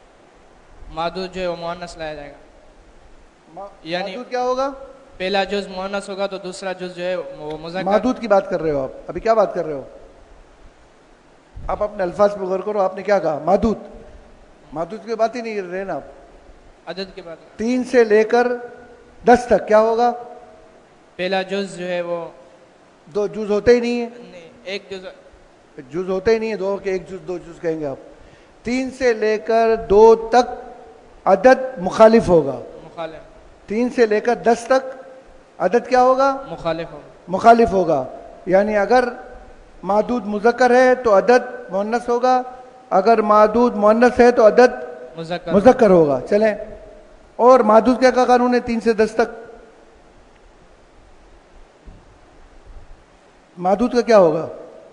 Speaker 11: وہ مؤنث لایا جائے گا. یعنی
Speaker 1: معدود کیا ہوگا؟
Speaker 11: پہلا جز مؤنث ہوگا تو دوسرا جز جو ہے وہ مذکر.
Speaker 1: معدود کی بات کر رہے ہو آپ ابھی؟ کیا بات کر رہے ہو آپ؟ اپنے الفاظ پہ غور کرو. آپ نے کیا کہا؟ معدود کی بات ہی نہیں کر رہے نا آپ.
Speaker 11: عدد کی بات.
Speaker 1: 3 سے لے کر 10 تک کیا ہوگا؟
Speaker 11: پہلا جز جو ہے وہ
Speaker 1: 2 جز ہوتے ہی نہیں ہے.
Speaker 11: 1
Speaker 1: جز ہوتے ہی نہیں ہے. 2 کے 1 جز 2 جز کہیں گے آپ. 3 سے لے کر 2 تک عدد مخالف ہوگا. 3 سے لے کر 10 تک عدد کیا ہوگا؟ مخالف ہوگا. یعنی اگر معدود مذکر ہے تو عدد مؤنث ہوگا, اگر معدود مؤنث ہے تو عدد مذکر ہوگا. چلیں. اور معدود کیا قانون ہے 3 سے 10 تک؟ معدود کا کیا ہوگا؟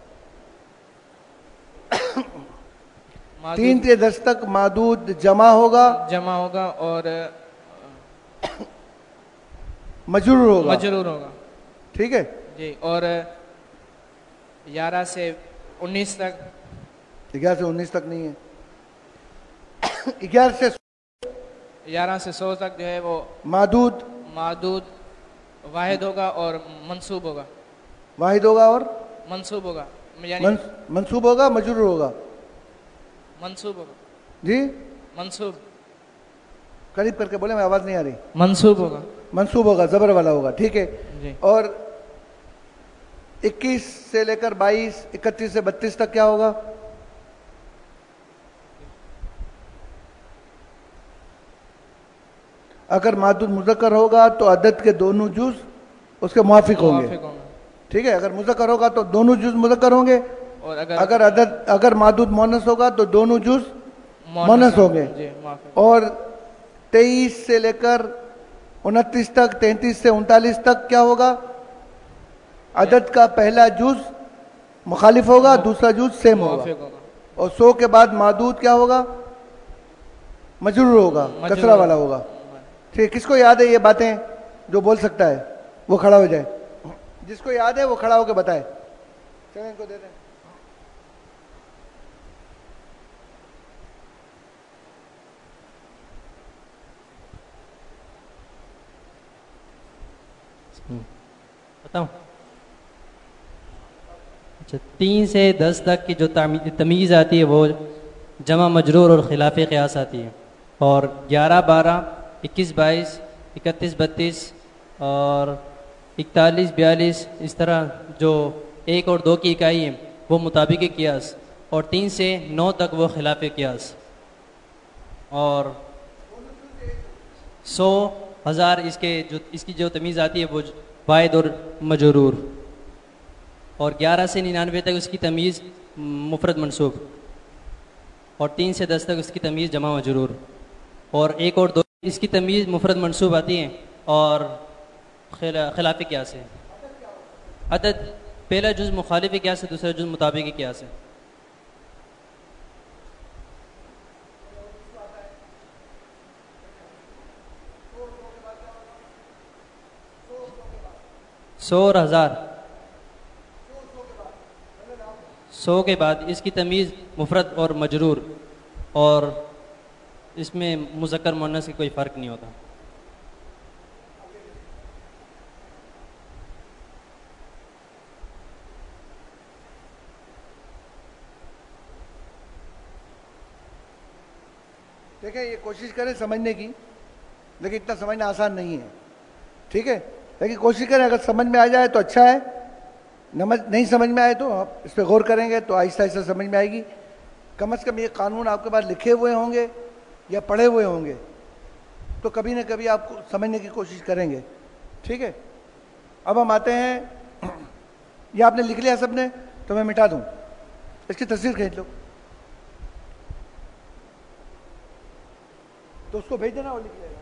Speaker 1: 3 سے 10 تک معدود جمع ہوگا
Speaker 11: اور
Speaker 1: مجرور ہوگا. ٹھیک ہے
Speaker 11: جی. اور 11 سے 19 تک.
Speaker 1: 11 سے 19 تک نہیں ہے. 11 سے
Speaker 11: 100 تک جو ہے وہ
Speaker 1: معدود
Speaker 11: واحد ہوگا اور منصوب ہوگا.
Speaker 1: واحد ہوگا اور
Speaker 11: منصوب ہوگا.
Speaker 1: منصوب ہوگا, مجرور ہوگا.
Speaker 11: منصوب ہوگا.
Speaker 1: جی
Speaker 11: منصوب.
Speaker 1: قریب کر کے بولے, میں آواز نہیں آ رہی.
Speaker 11: منصوب ہوگا,
Speaker 1: زبر والا ہوگا. ٹھیک ہے
Speaker 11: جی.
Speaker 1: اور 21 سے لے کر 22, 31 سے 32 تک کیا ہوگا؟ اگر معدود مذکر ہوگا تو عدد کے دونوں جز اس کے موافق ہوں گے. ٹھیک ہے. اگر مذکر ہوگا تو دونوں جز مذکر ہوں گے. اگر معدود مؤنث ہوگا تو دونوں جز مؤنث ہوں گے. اور 23 سے لے کر 29 تک, 33 سے 39 تک کیا ہوگا؟ عدد کا پہلا جز مخالف ہوگا, دوسرا جز سیم ہوگا. اور 100 کے بعد معدود کیا ہوگا؟ مجرور ہوگا, کسرہ والا ہوگا. ٹھیک. کس کو یاد ہے یہ باتیں؟ جو بول سکتا ہے وہ کھڑا ہو جائے. جس کو یاد ہے وہ کھڑا ہو کے بتائے. چلیں ان کو دے دیں.
Speaker 3: بتاؤں. اچھا, 3 سے 10 تک کی جو تمیز آتی ہے وہ جمع مجرور اور خلاف قیاس آتی ہے. اور 11 12 21 22 31 32 اور 41 42 اس طرح جو 1 اور 2 کی اکائی ہے وہ مطابق قیاس. اور 3 سے 9 تک وہ خلاف قیاس. اور 100 1000 اس کی جو تمیز آتی ہے وہ واحد اور مجرور. اور 11 سے 99 تک اس کی تمیز مفرد منصوب. اور 3 سے 10 تک اس کی تمیز جمع مجرور. اور 1 اور 2 اس کی تمیز مفرد منصوب آتی ہیں اور خلاف قیاس ہے. عدد پہلا جز مخالف قیاس ہے, دوسرا جز مطابق قیاس ہے. 100 اور 1000. 100 کے بعد اس کی تمیز مفرد اور مجرور، اور اس میں مذکر مؤنث کی کوئی فرق نہیں ہوتا.
Speaker 1: دیکھیں یہ کوشش کریں سمجھنے کی، لیکن اتنا سمجھنا آسان نہیں ہے، ٹھیک ہے؟ لیکن کوشش کریں، اگر سمجھ میں آ جائے تو اچھا ہے، نہیں سمجھ میں آئے تو آپ اس پہ غور کریں گے تو آہستہ آہستہ سمجھ میں آئے گی. کم از کم یہ قانون آپ کے پاس لکھے ہوئے ہوں گے یا پڑھے ہوئے ہوں گے تو کبھی نہ کبھی آپ کو سمجھنے کی کوشش کریں گے، ٹھیک ہے؟ اب ہم آتے ہیں، یہ آپ نے لکھ لیا سب نے تو میں مٹا دوں، اس کی تصویر کھینچ لو تو اس کو بھیج دینا اور لکھ لے گا.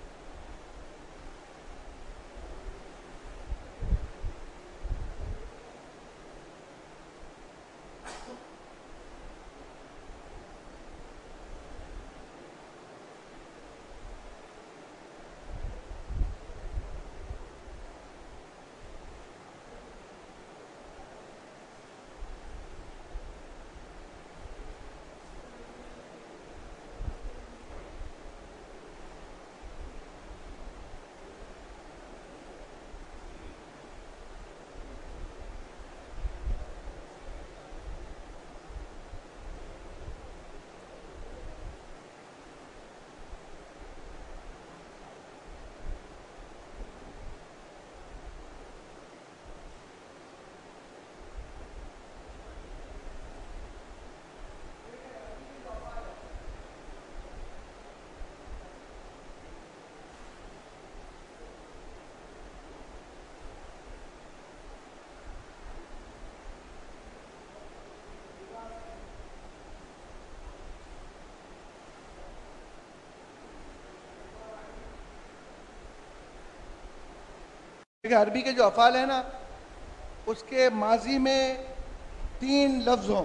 Speaker 1: عربی کے جو افعال ہیں نا اس کے ماضی میں 3 لفظ ہوں،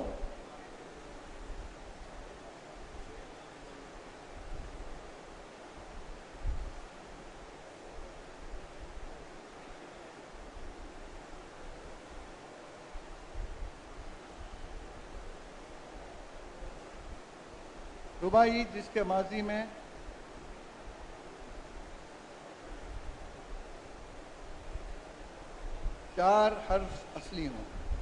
Speaker 1: رباعی جس کے ماضی میں چار حرف اصلی ہوں.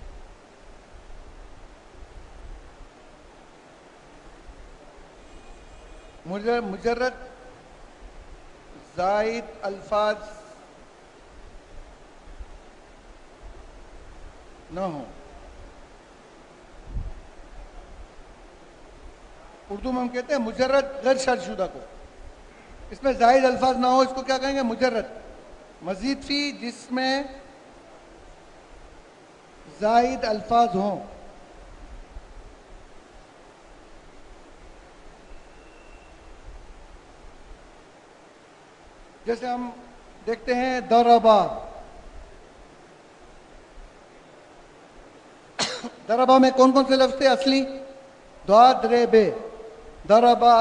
Speaker 1: مجرد زائد الفاظ نہ ہوں. اردو میں ہم کہتے ہیں مجرد غیر شرط شدہ کو، اس میں زائد الفاظ نہ ہو، اس کو کیا کہیں گے؟ مجرد. مزید فی جس میں زائد الفاظ ہوں، جیسے ہم دیکھتے ہیں ضربا. ضربا میں کون کون سے لفظ تھے اصلی؟ ضاد ر بے. ضربا،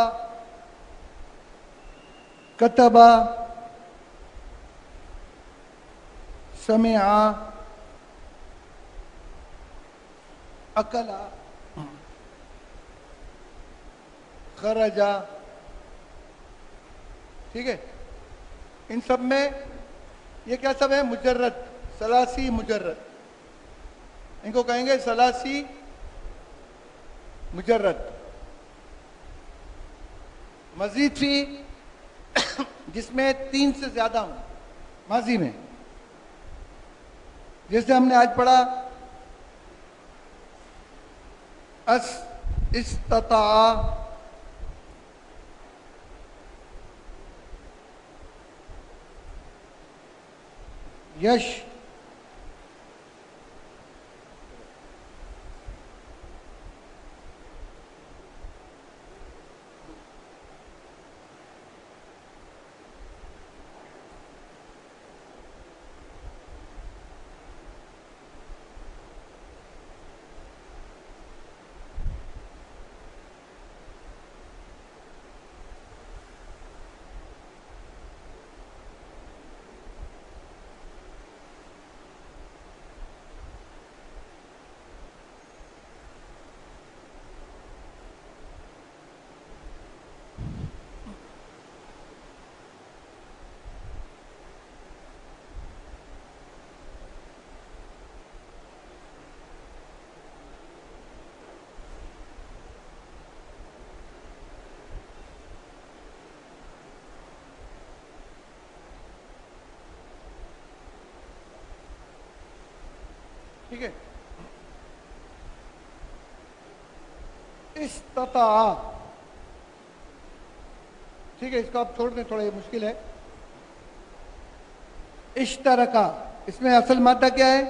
Speaker 1: کتبا، سمعا، اکلا، خرجا، ٹھیک ہے؟ ان سب میں یہ کیا سب ہے؟ مجرد، ثلاثی مجرد. ان کو کہیں گے ثلاثی مجرد. مزید فی جس میں 3 سے زیادہ ہوں ماضی میں، جیسے ہم نے آج پڑھا استطاع، یش، ٹھیک ہے. استطاع, ٹھیک ہے, اس کو آپ چھوڑ دیں, تھوڑا یہ مشکل ہے. اشترکا, اس میں اصل مادہ کیا ہے؟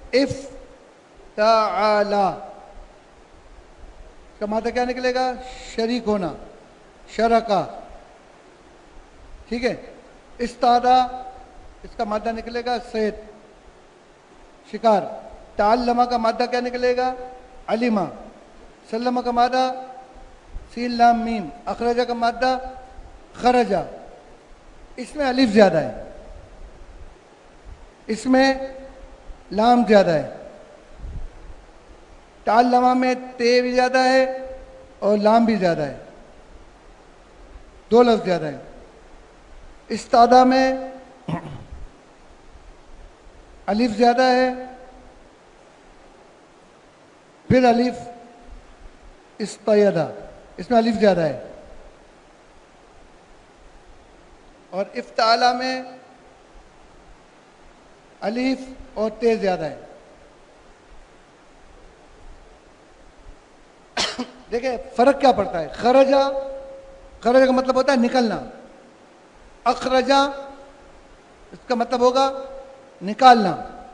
Speaker 1: افتعالا, اس کا مادہ کیا نکلے گا؟ شریک ہونا, شرکا. ٹھیک ہے. استادا, اس کا مادہ نکلے گا صید, شکار. تعلمہ کا مادہ کیا نکلے گا؟ علمہ. سلمہ کا مادہ سین لام میم. اخرجہ کا مادہ خرجہ. اس میں الف زیادہ ہے, اس میں لام زیادہ ہے. تعلمہ میں تے بھی زیادہ ہے اور لام بھی زیادہ ہے, دو لفظ زیادہ ہیں. استادا میں الف زیادہ ہے, پھر الف. استیدا, اس میں الف زیادہ ہے. اور افتعالا میں الف اور تے زیادہ ہے. دیکھیں فرق کیا پڑتا ہے. خرجہ, خرجہ کا مطلب ہوتا ہے نکلنا. اخرجہ, اس کا مطلب ہوگا نکالنا.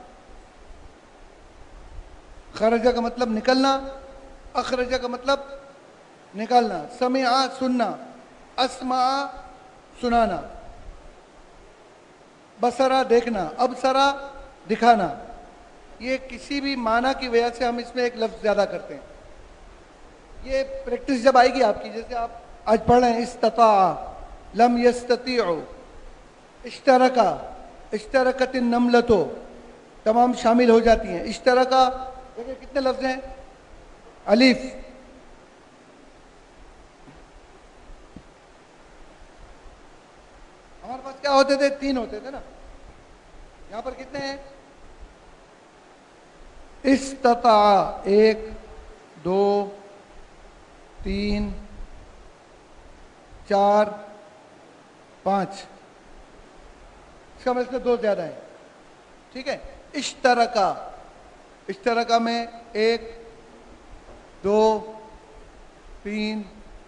Speaker 1: خرجہ کا مطلب نکلنا, اخرجہ کا مطلب نکالنا. سمع سننا, اسمع سنانا, بصرا دیکھنا, ابصرا دکھانا. یہ کسی بھی معنی کی وجہ سے ہم اس میں ایک لفظ زیادہ کرتے ہیں. یہ پریکٹس جب آئے گی آپ کی, جیسے آپ آج پڑھ رہے ہیں استطاع, لم یستطیعوا, اشترکا, اشترکت النملۃ, تمام شامل ہو جاتی ہیں. اشترکا دیکھیں کتنے لفظ ہیں؟ الف. ہمارے پاس کیا ہوتے تھے؟ 3 ہوتے تھے نا. یہاں پر کتنے ہیں؟ استطاع 1 2 3 4 5. اس کا مطلب 2 زیادہ ہے. ٹھیک ہے. اشترکا, اشترکا میں 1 2 3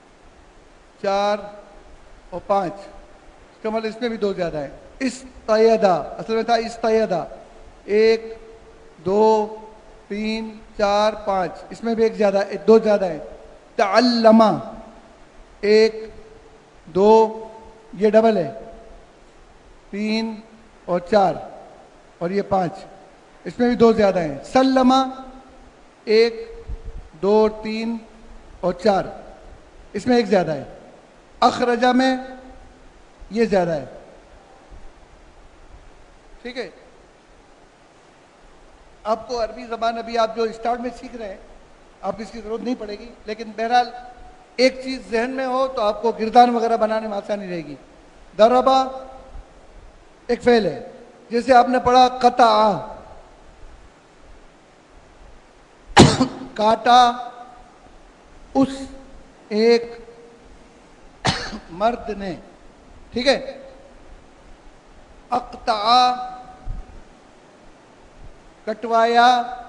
Speaker 1: 4 اور 5. اس کا مطلب اس میں بھی 2 زیادہ ہے. استیدا, اصل میں تھا استیدا, 1 2 3 4 5. اس میں بھی 1 زیادہ, 2 زیادہ ہے. تعلمہ 1 2, یہ ڈبل ہے, 3 اور 4 اور یہ 5. اس میں بھی 2 زیادہ ہیں. سلمہ 1 2 3 اور 4. اس میں 1 زیادہ ہے. اخرجہ میں یہ زیادہ ہے. ٹھیک ہے. آپ کو عربی زبان ابھی آپ جو اسٹارٹ میں سیکھ رہے ہیں, آپ کو اس کی ضرورت نہیں پڑے گی, لیکن بہرحال ایک چیز ذہن میں ہو تو آپ کو گردان وغیرہ بنانے میں آسانی رہے گی. ضربہ ایک فعل ہے, جیسے آپ نے پڑھا قطع, کاٹا اس ایک مرد نے. ٹھیک ہے. اقطع کٹوایا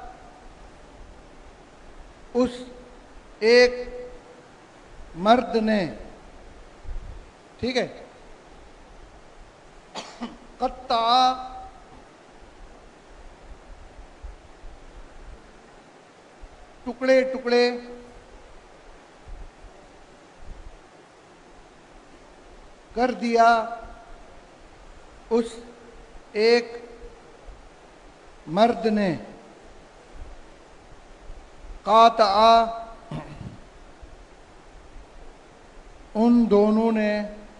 Speaker 1: اس ایک مرد نے. ٹھیک ہے. قطع ٹکڑے ٹکڑے کر دیا اس ایک مرد نے. قاطع ان دونوں نے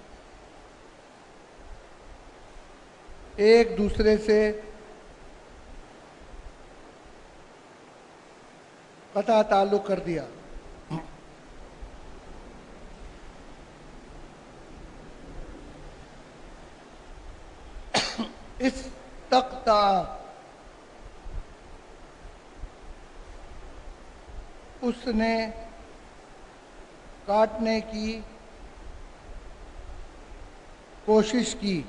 Speaker 1: ایک دوسرے سے قطع تعلق کر دیا. استقطع اس نے کاٹنے کی کوشش کی.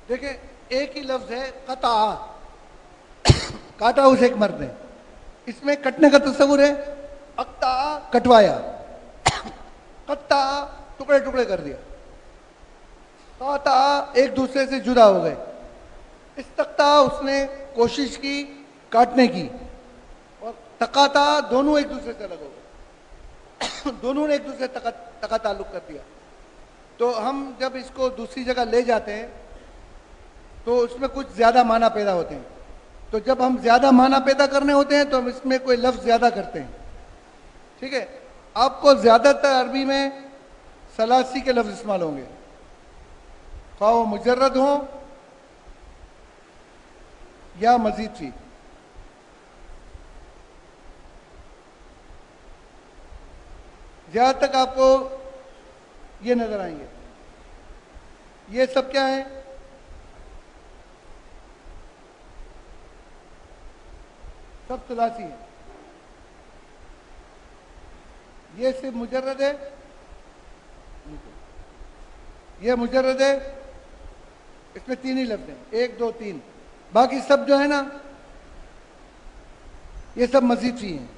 Speaker 1: دیکھیں ایک ہی لفظ ہے قطع، کاٹا اسے ایک مرد نے، اس میں کٹنے کا تصور ہے، اقطع کٹوایا، قطع ٹکڑے ٹکڑے کر دیا، قطع ایک دوسرے سے جدا ہو گئے، استقطع اس نے کوشش کی کاٹنے کی، اور تقاطع دونوں ایک دوسرے سے الگ ہو گئے، دونوں نے ایک دوسرے تقا تعلق کر دیا۔ تو ہم جب اس کو دوسری جگہ لے جاتے ہیں تو اس میں کچھ زیادہ معنی پیدا ہوتے ہیں، تو جب ہم زیادہ معنی پیدا کرنے ہوتے ہیں تو ہم اس میں کوئی لفظ زیادہ کرتے ہیں، ٹھیک ہے۔ آپ کو زیادہ تر عربی میں ثلاثی کے لفظ استعمال ہوں گے، خواہ وہ مجرد ہوں یا مزید فی۔ زیادہ تک آپ کو یہ نظر آئیں گے، یہ سب کیا ہیں؟ سب ثلاثی ہے۔ یہ صرف مجرد ہے، یہ مجرد ہے، اس میں تین ہی لفظ ہیں، 1 2 3، باقی سب جو ہے نا یہ سب مزید فی ہیں۔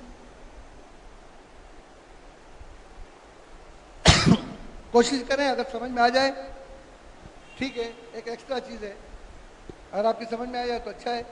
Speaker 1: کوشش کریں اگر سمجھ میں آ جائے ٹھیک ہے، ایک ایکسٹرا چیز ہے، اگر آپ کی سمجھ میں آ جائے تو اچھا ہے۔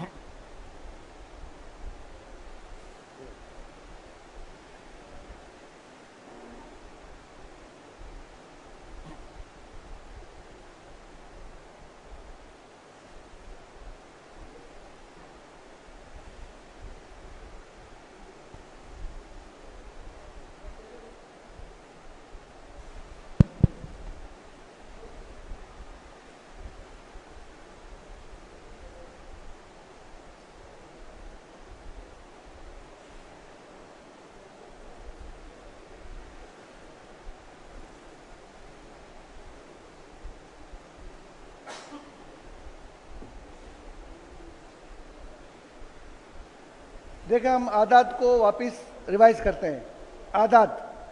Speaker 1: دیکھیں ہم عادات کو واپس ریوائز کرتے ہیں۔ عادات،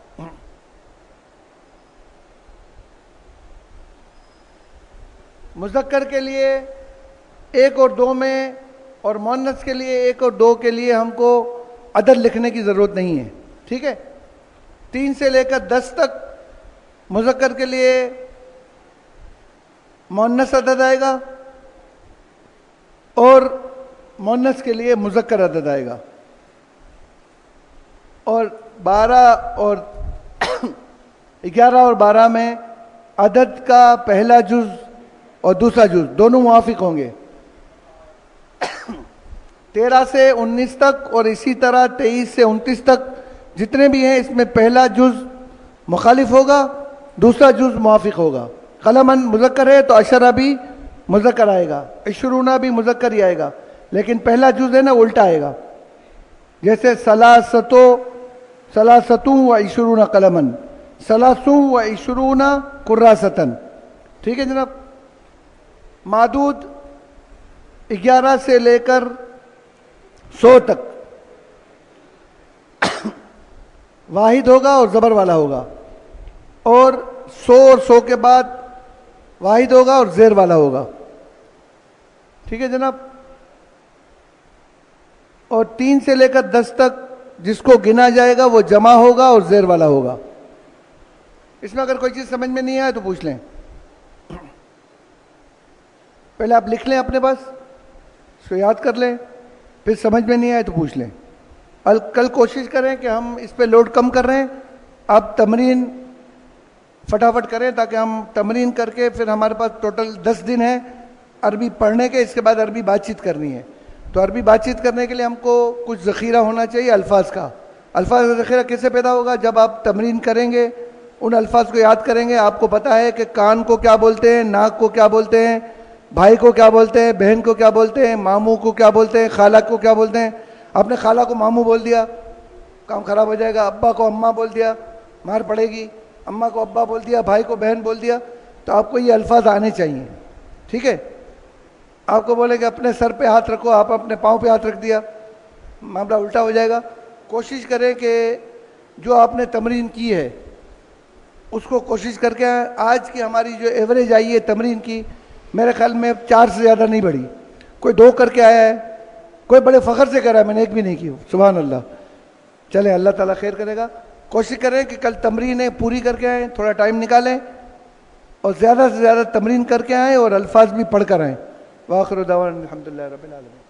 Speaker 1: مذکر کے لیے 1 اور 2 میں، اور مؤنث کے لیے 1 اور 2 کے لیے ہم کو عدد لکھنے کی ضرورت نہیں ہے، ٹھیک ہے۔ 3 سے لے کر 10 تک مذکر کے لیے مؤنث عدد آئے گا اور مؤنث کے لیے مذکر عدد آئے گا، اور 12 اور 11 اور 12 میں عدد کا پہلا جز اور دوسرا جز دونوں موافق ہوں گے۔ 13 سے 19 تک اور اسی طرح 23 سے 29 تک جتنے بھی ہیں اس میں پہلا جز مخالف ہوگا، دوسرا جز موافق ہوگا۔ قلمن مذکر ہے تو عشرہ بھی مذکر آئے گا، عشرونہ بھی مذکر ہی آئے گا، لیکن پہلا جز ہے نا الٹا آئے گا، جیسے ثلاثتو و عشرون قلمن، ثلاثو و عشرون کراستن، ٹھیک ہے جناب۔ معدود 11 سے لے کر 100 تک واحد ہوگا اور زبر والا ہوگا، اور 100 اور 100 کے بعد واحد ہوگا اور زیر والا ہوگا، ٹھیک ہے جناب۔ اور 3 سے لے کر 10 تک جس کو گنا جائے گا وہ جمع ہوگا اور زیر والا ہوگا۔ اس میں اگر کوئی چیز سمجھ میں نہیں آئے تو پوچھ لیں، پہلے آپ لکھ لیں اپنے پاس، اس کو یاد کر لیں، پھر سمجھ میں نہیں آئے تو پوچھ لیں۔ کل کوشش کریں کہ ہم اس پہ لوڈ کم کر رہے ہیں، آپ تمرین فٹافٹ کریں تاکہ ہم تمرین کر کے پھر ہمارے پاس ٹوٹل 10 دن ہے عربی پڑھنے کے، اس کے بعد عربی بات چیت کرنی ہے۔ تو عربی بات چیت کرنے کے لیے ہم کو کچھ ذخیرہ ہونا چاہیے الفاظ کا۔ الفاظ کا ذخیرہ کیسے پیدا ہوگا؟ جب آپ تمرین کریں گے، ان الفاظ کو یاد کریں گے، آپ کو پتہ ہے کہ کان کو کیا بولتے ہیں، ناک کو کیا بولتے ہیں، بھائی کو کیا بولتے ہیں، بہن کو کیا بولتے ہیں، ماموں کو کیا بولتے ہیں، خالہ کو کیا بولتے ہیں۔ آپ نے خالہ کو ماموں بول دیا، کام خراب ہو جائے گا۔ ابا کو اماں بول دیا، مار پڑے گی۔ اماں کو ابا بول دیا، بھائی کو بہن بول دیا۔ تو آپ کو یہ الفاظ آنے چاہیے، ٹھیک ہے۔ آپ کو بولے کہ اپنے سر پہ ہاتھ رکھو، آپ اپنے پاؤں پہ ہاتھ رکھ دیا، معاملہ الٹا ہو جائے گا۔ کوشش کریں کہ جو آپ نے تمرین کی ہے اس کو کوشش کر کے، آج کی ہماری جو ایوریج آئی ہے تمرین کی میرے خیال میں 4 سے زیادہ نہیں بڑھی. کوئی 2 کر کے آیا ہے, کوئی بڑے فخر سے کہہ رہا ہے میں نے 1 بھی نہیں کی. سبحان اللہ. چلیں اللہ تعالیٰ خیر کرے گا. کوشش کریں کہ کل تمرینیں پوری کر کے آئیں, تھوڑا ٹائم نکالیں اور زیادہ سے زیادہ تمرین کر کے آئیں اور الفاظ بھی پڑھ کر آئیں. وآخر دعوانا الحمدللہ رب العالمین.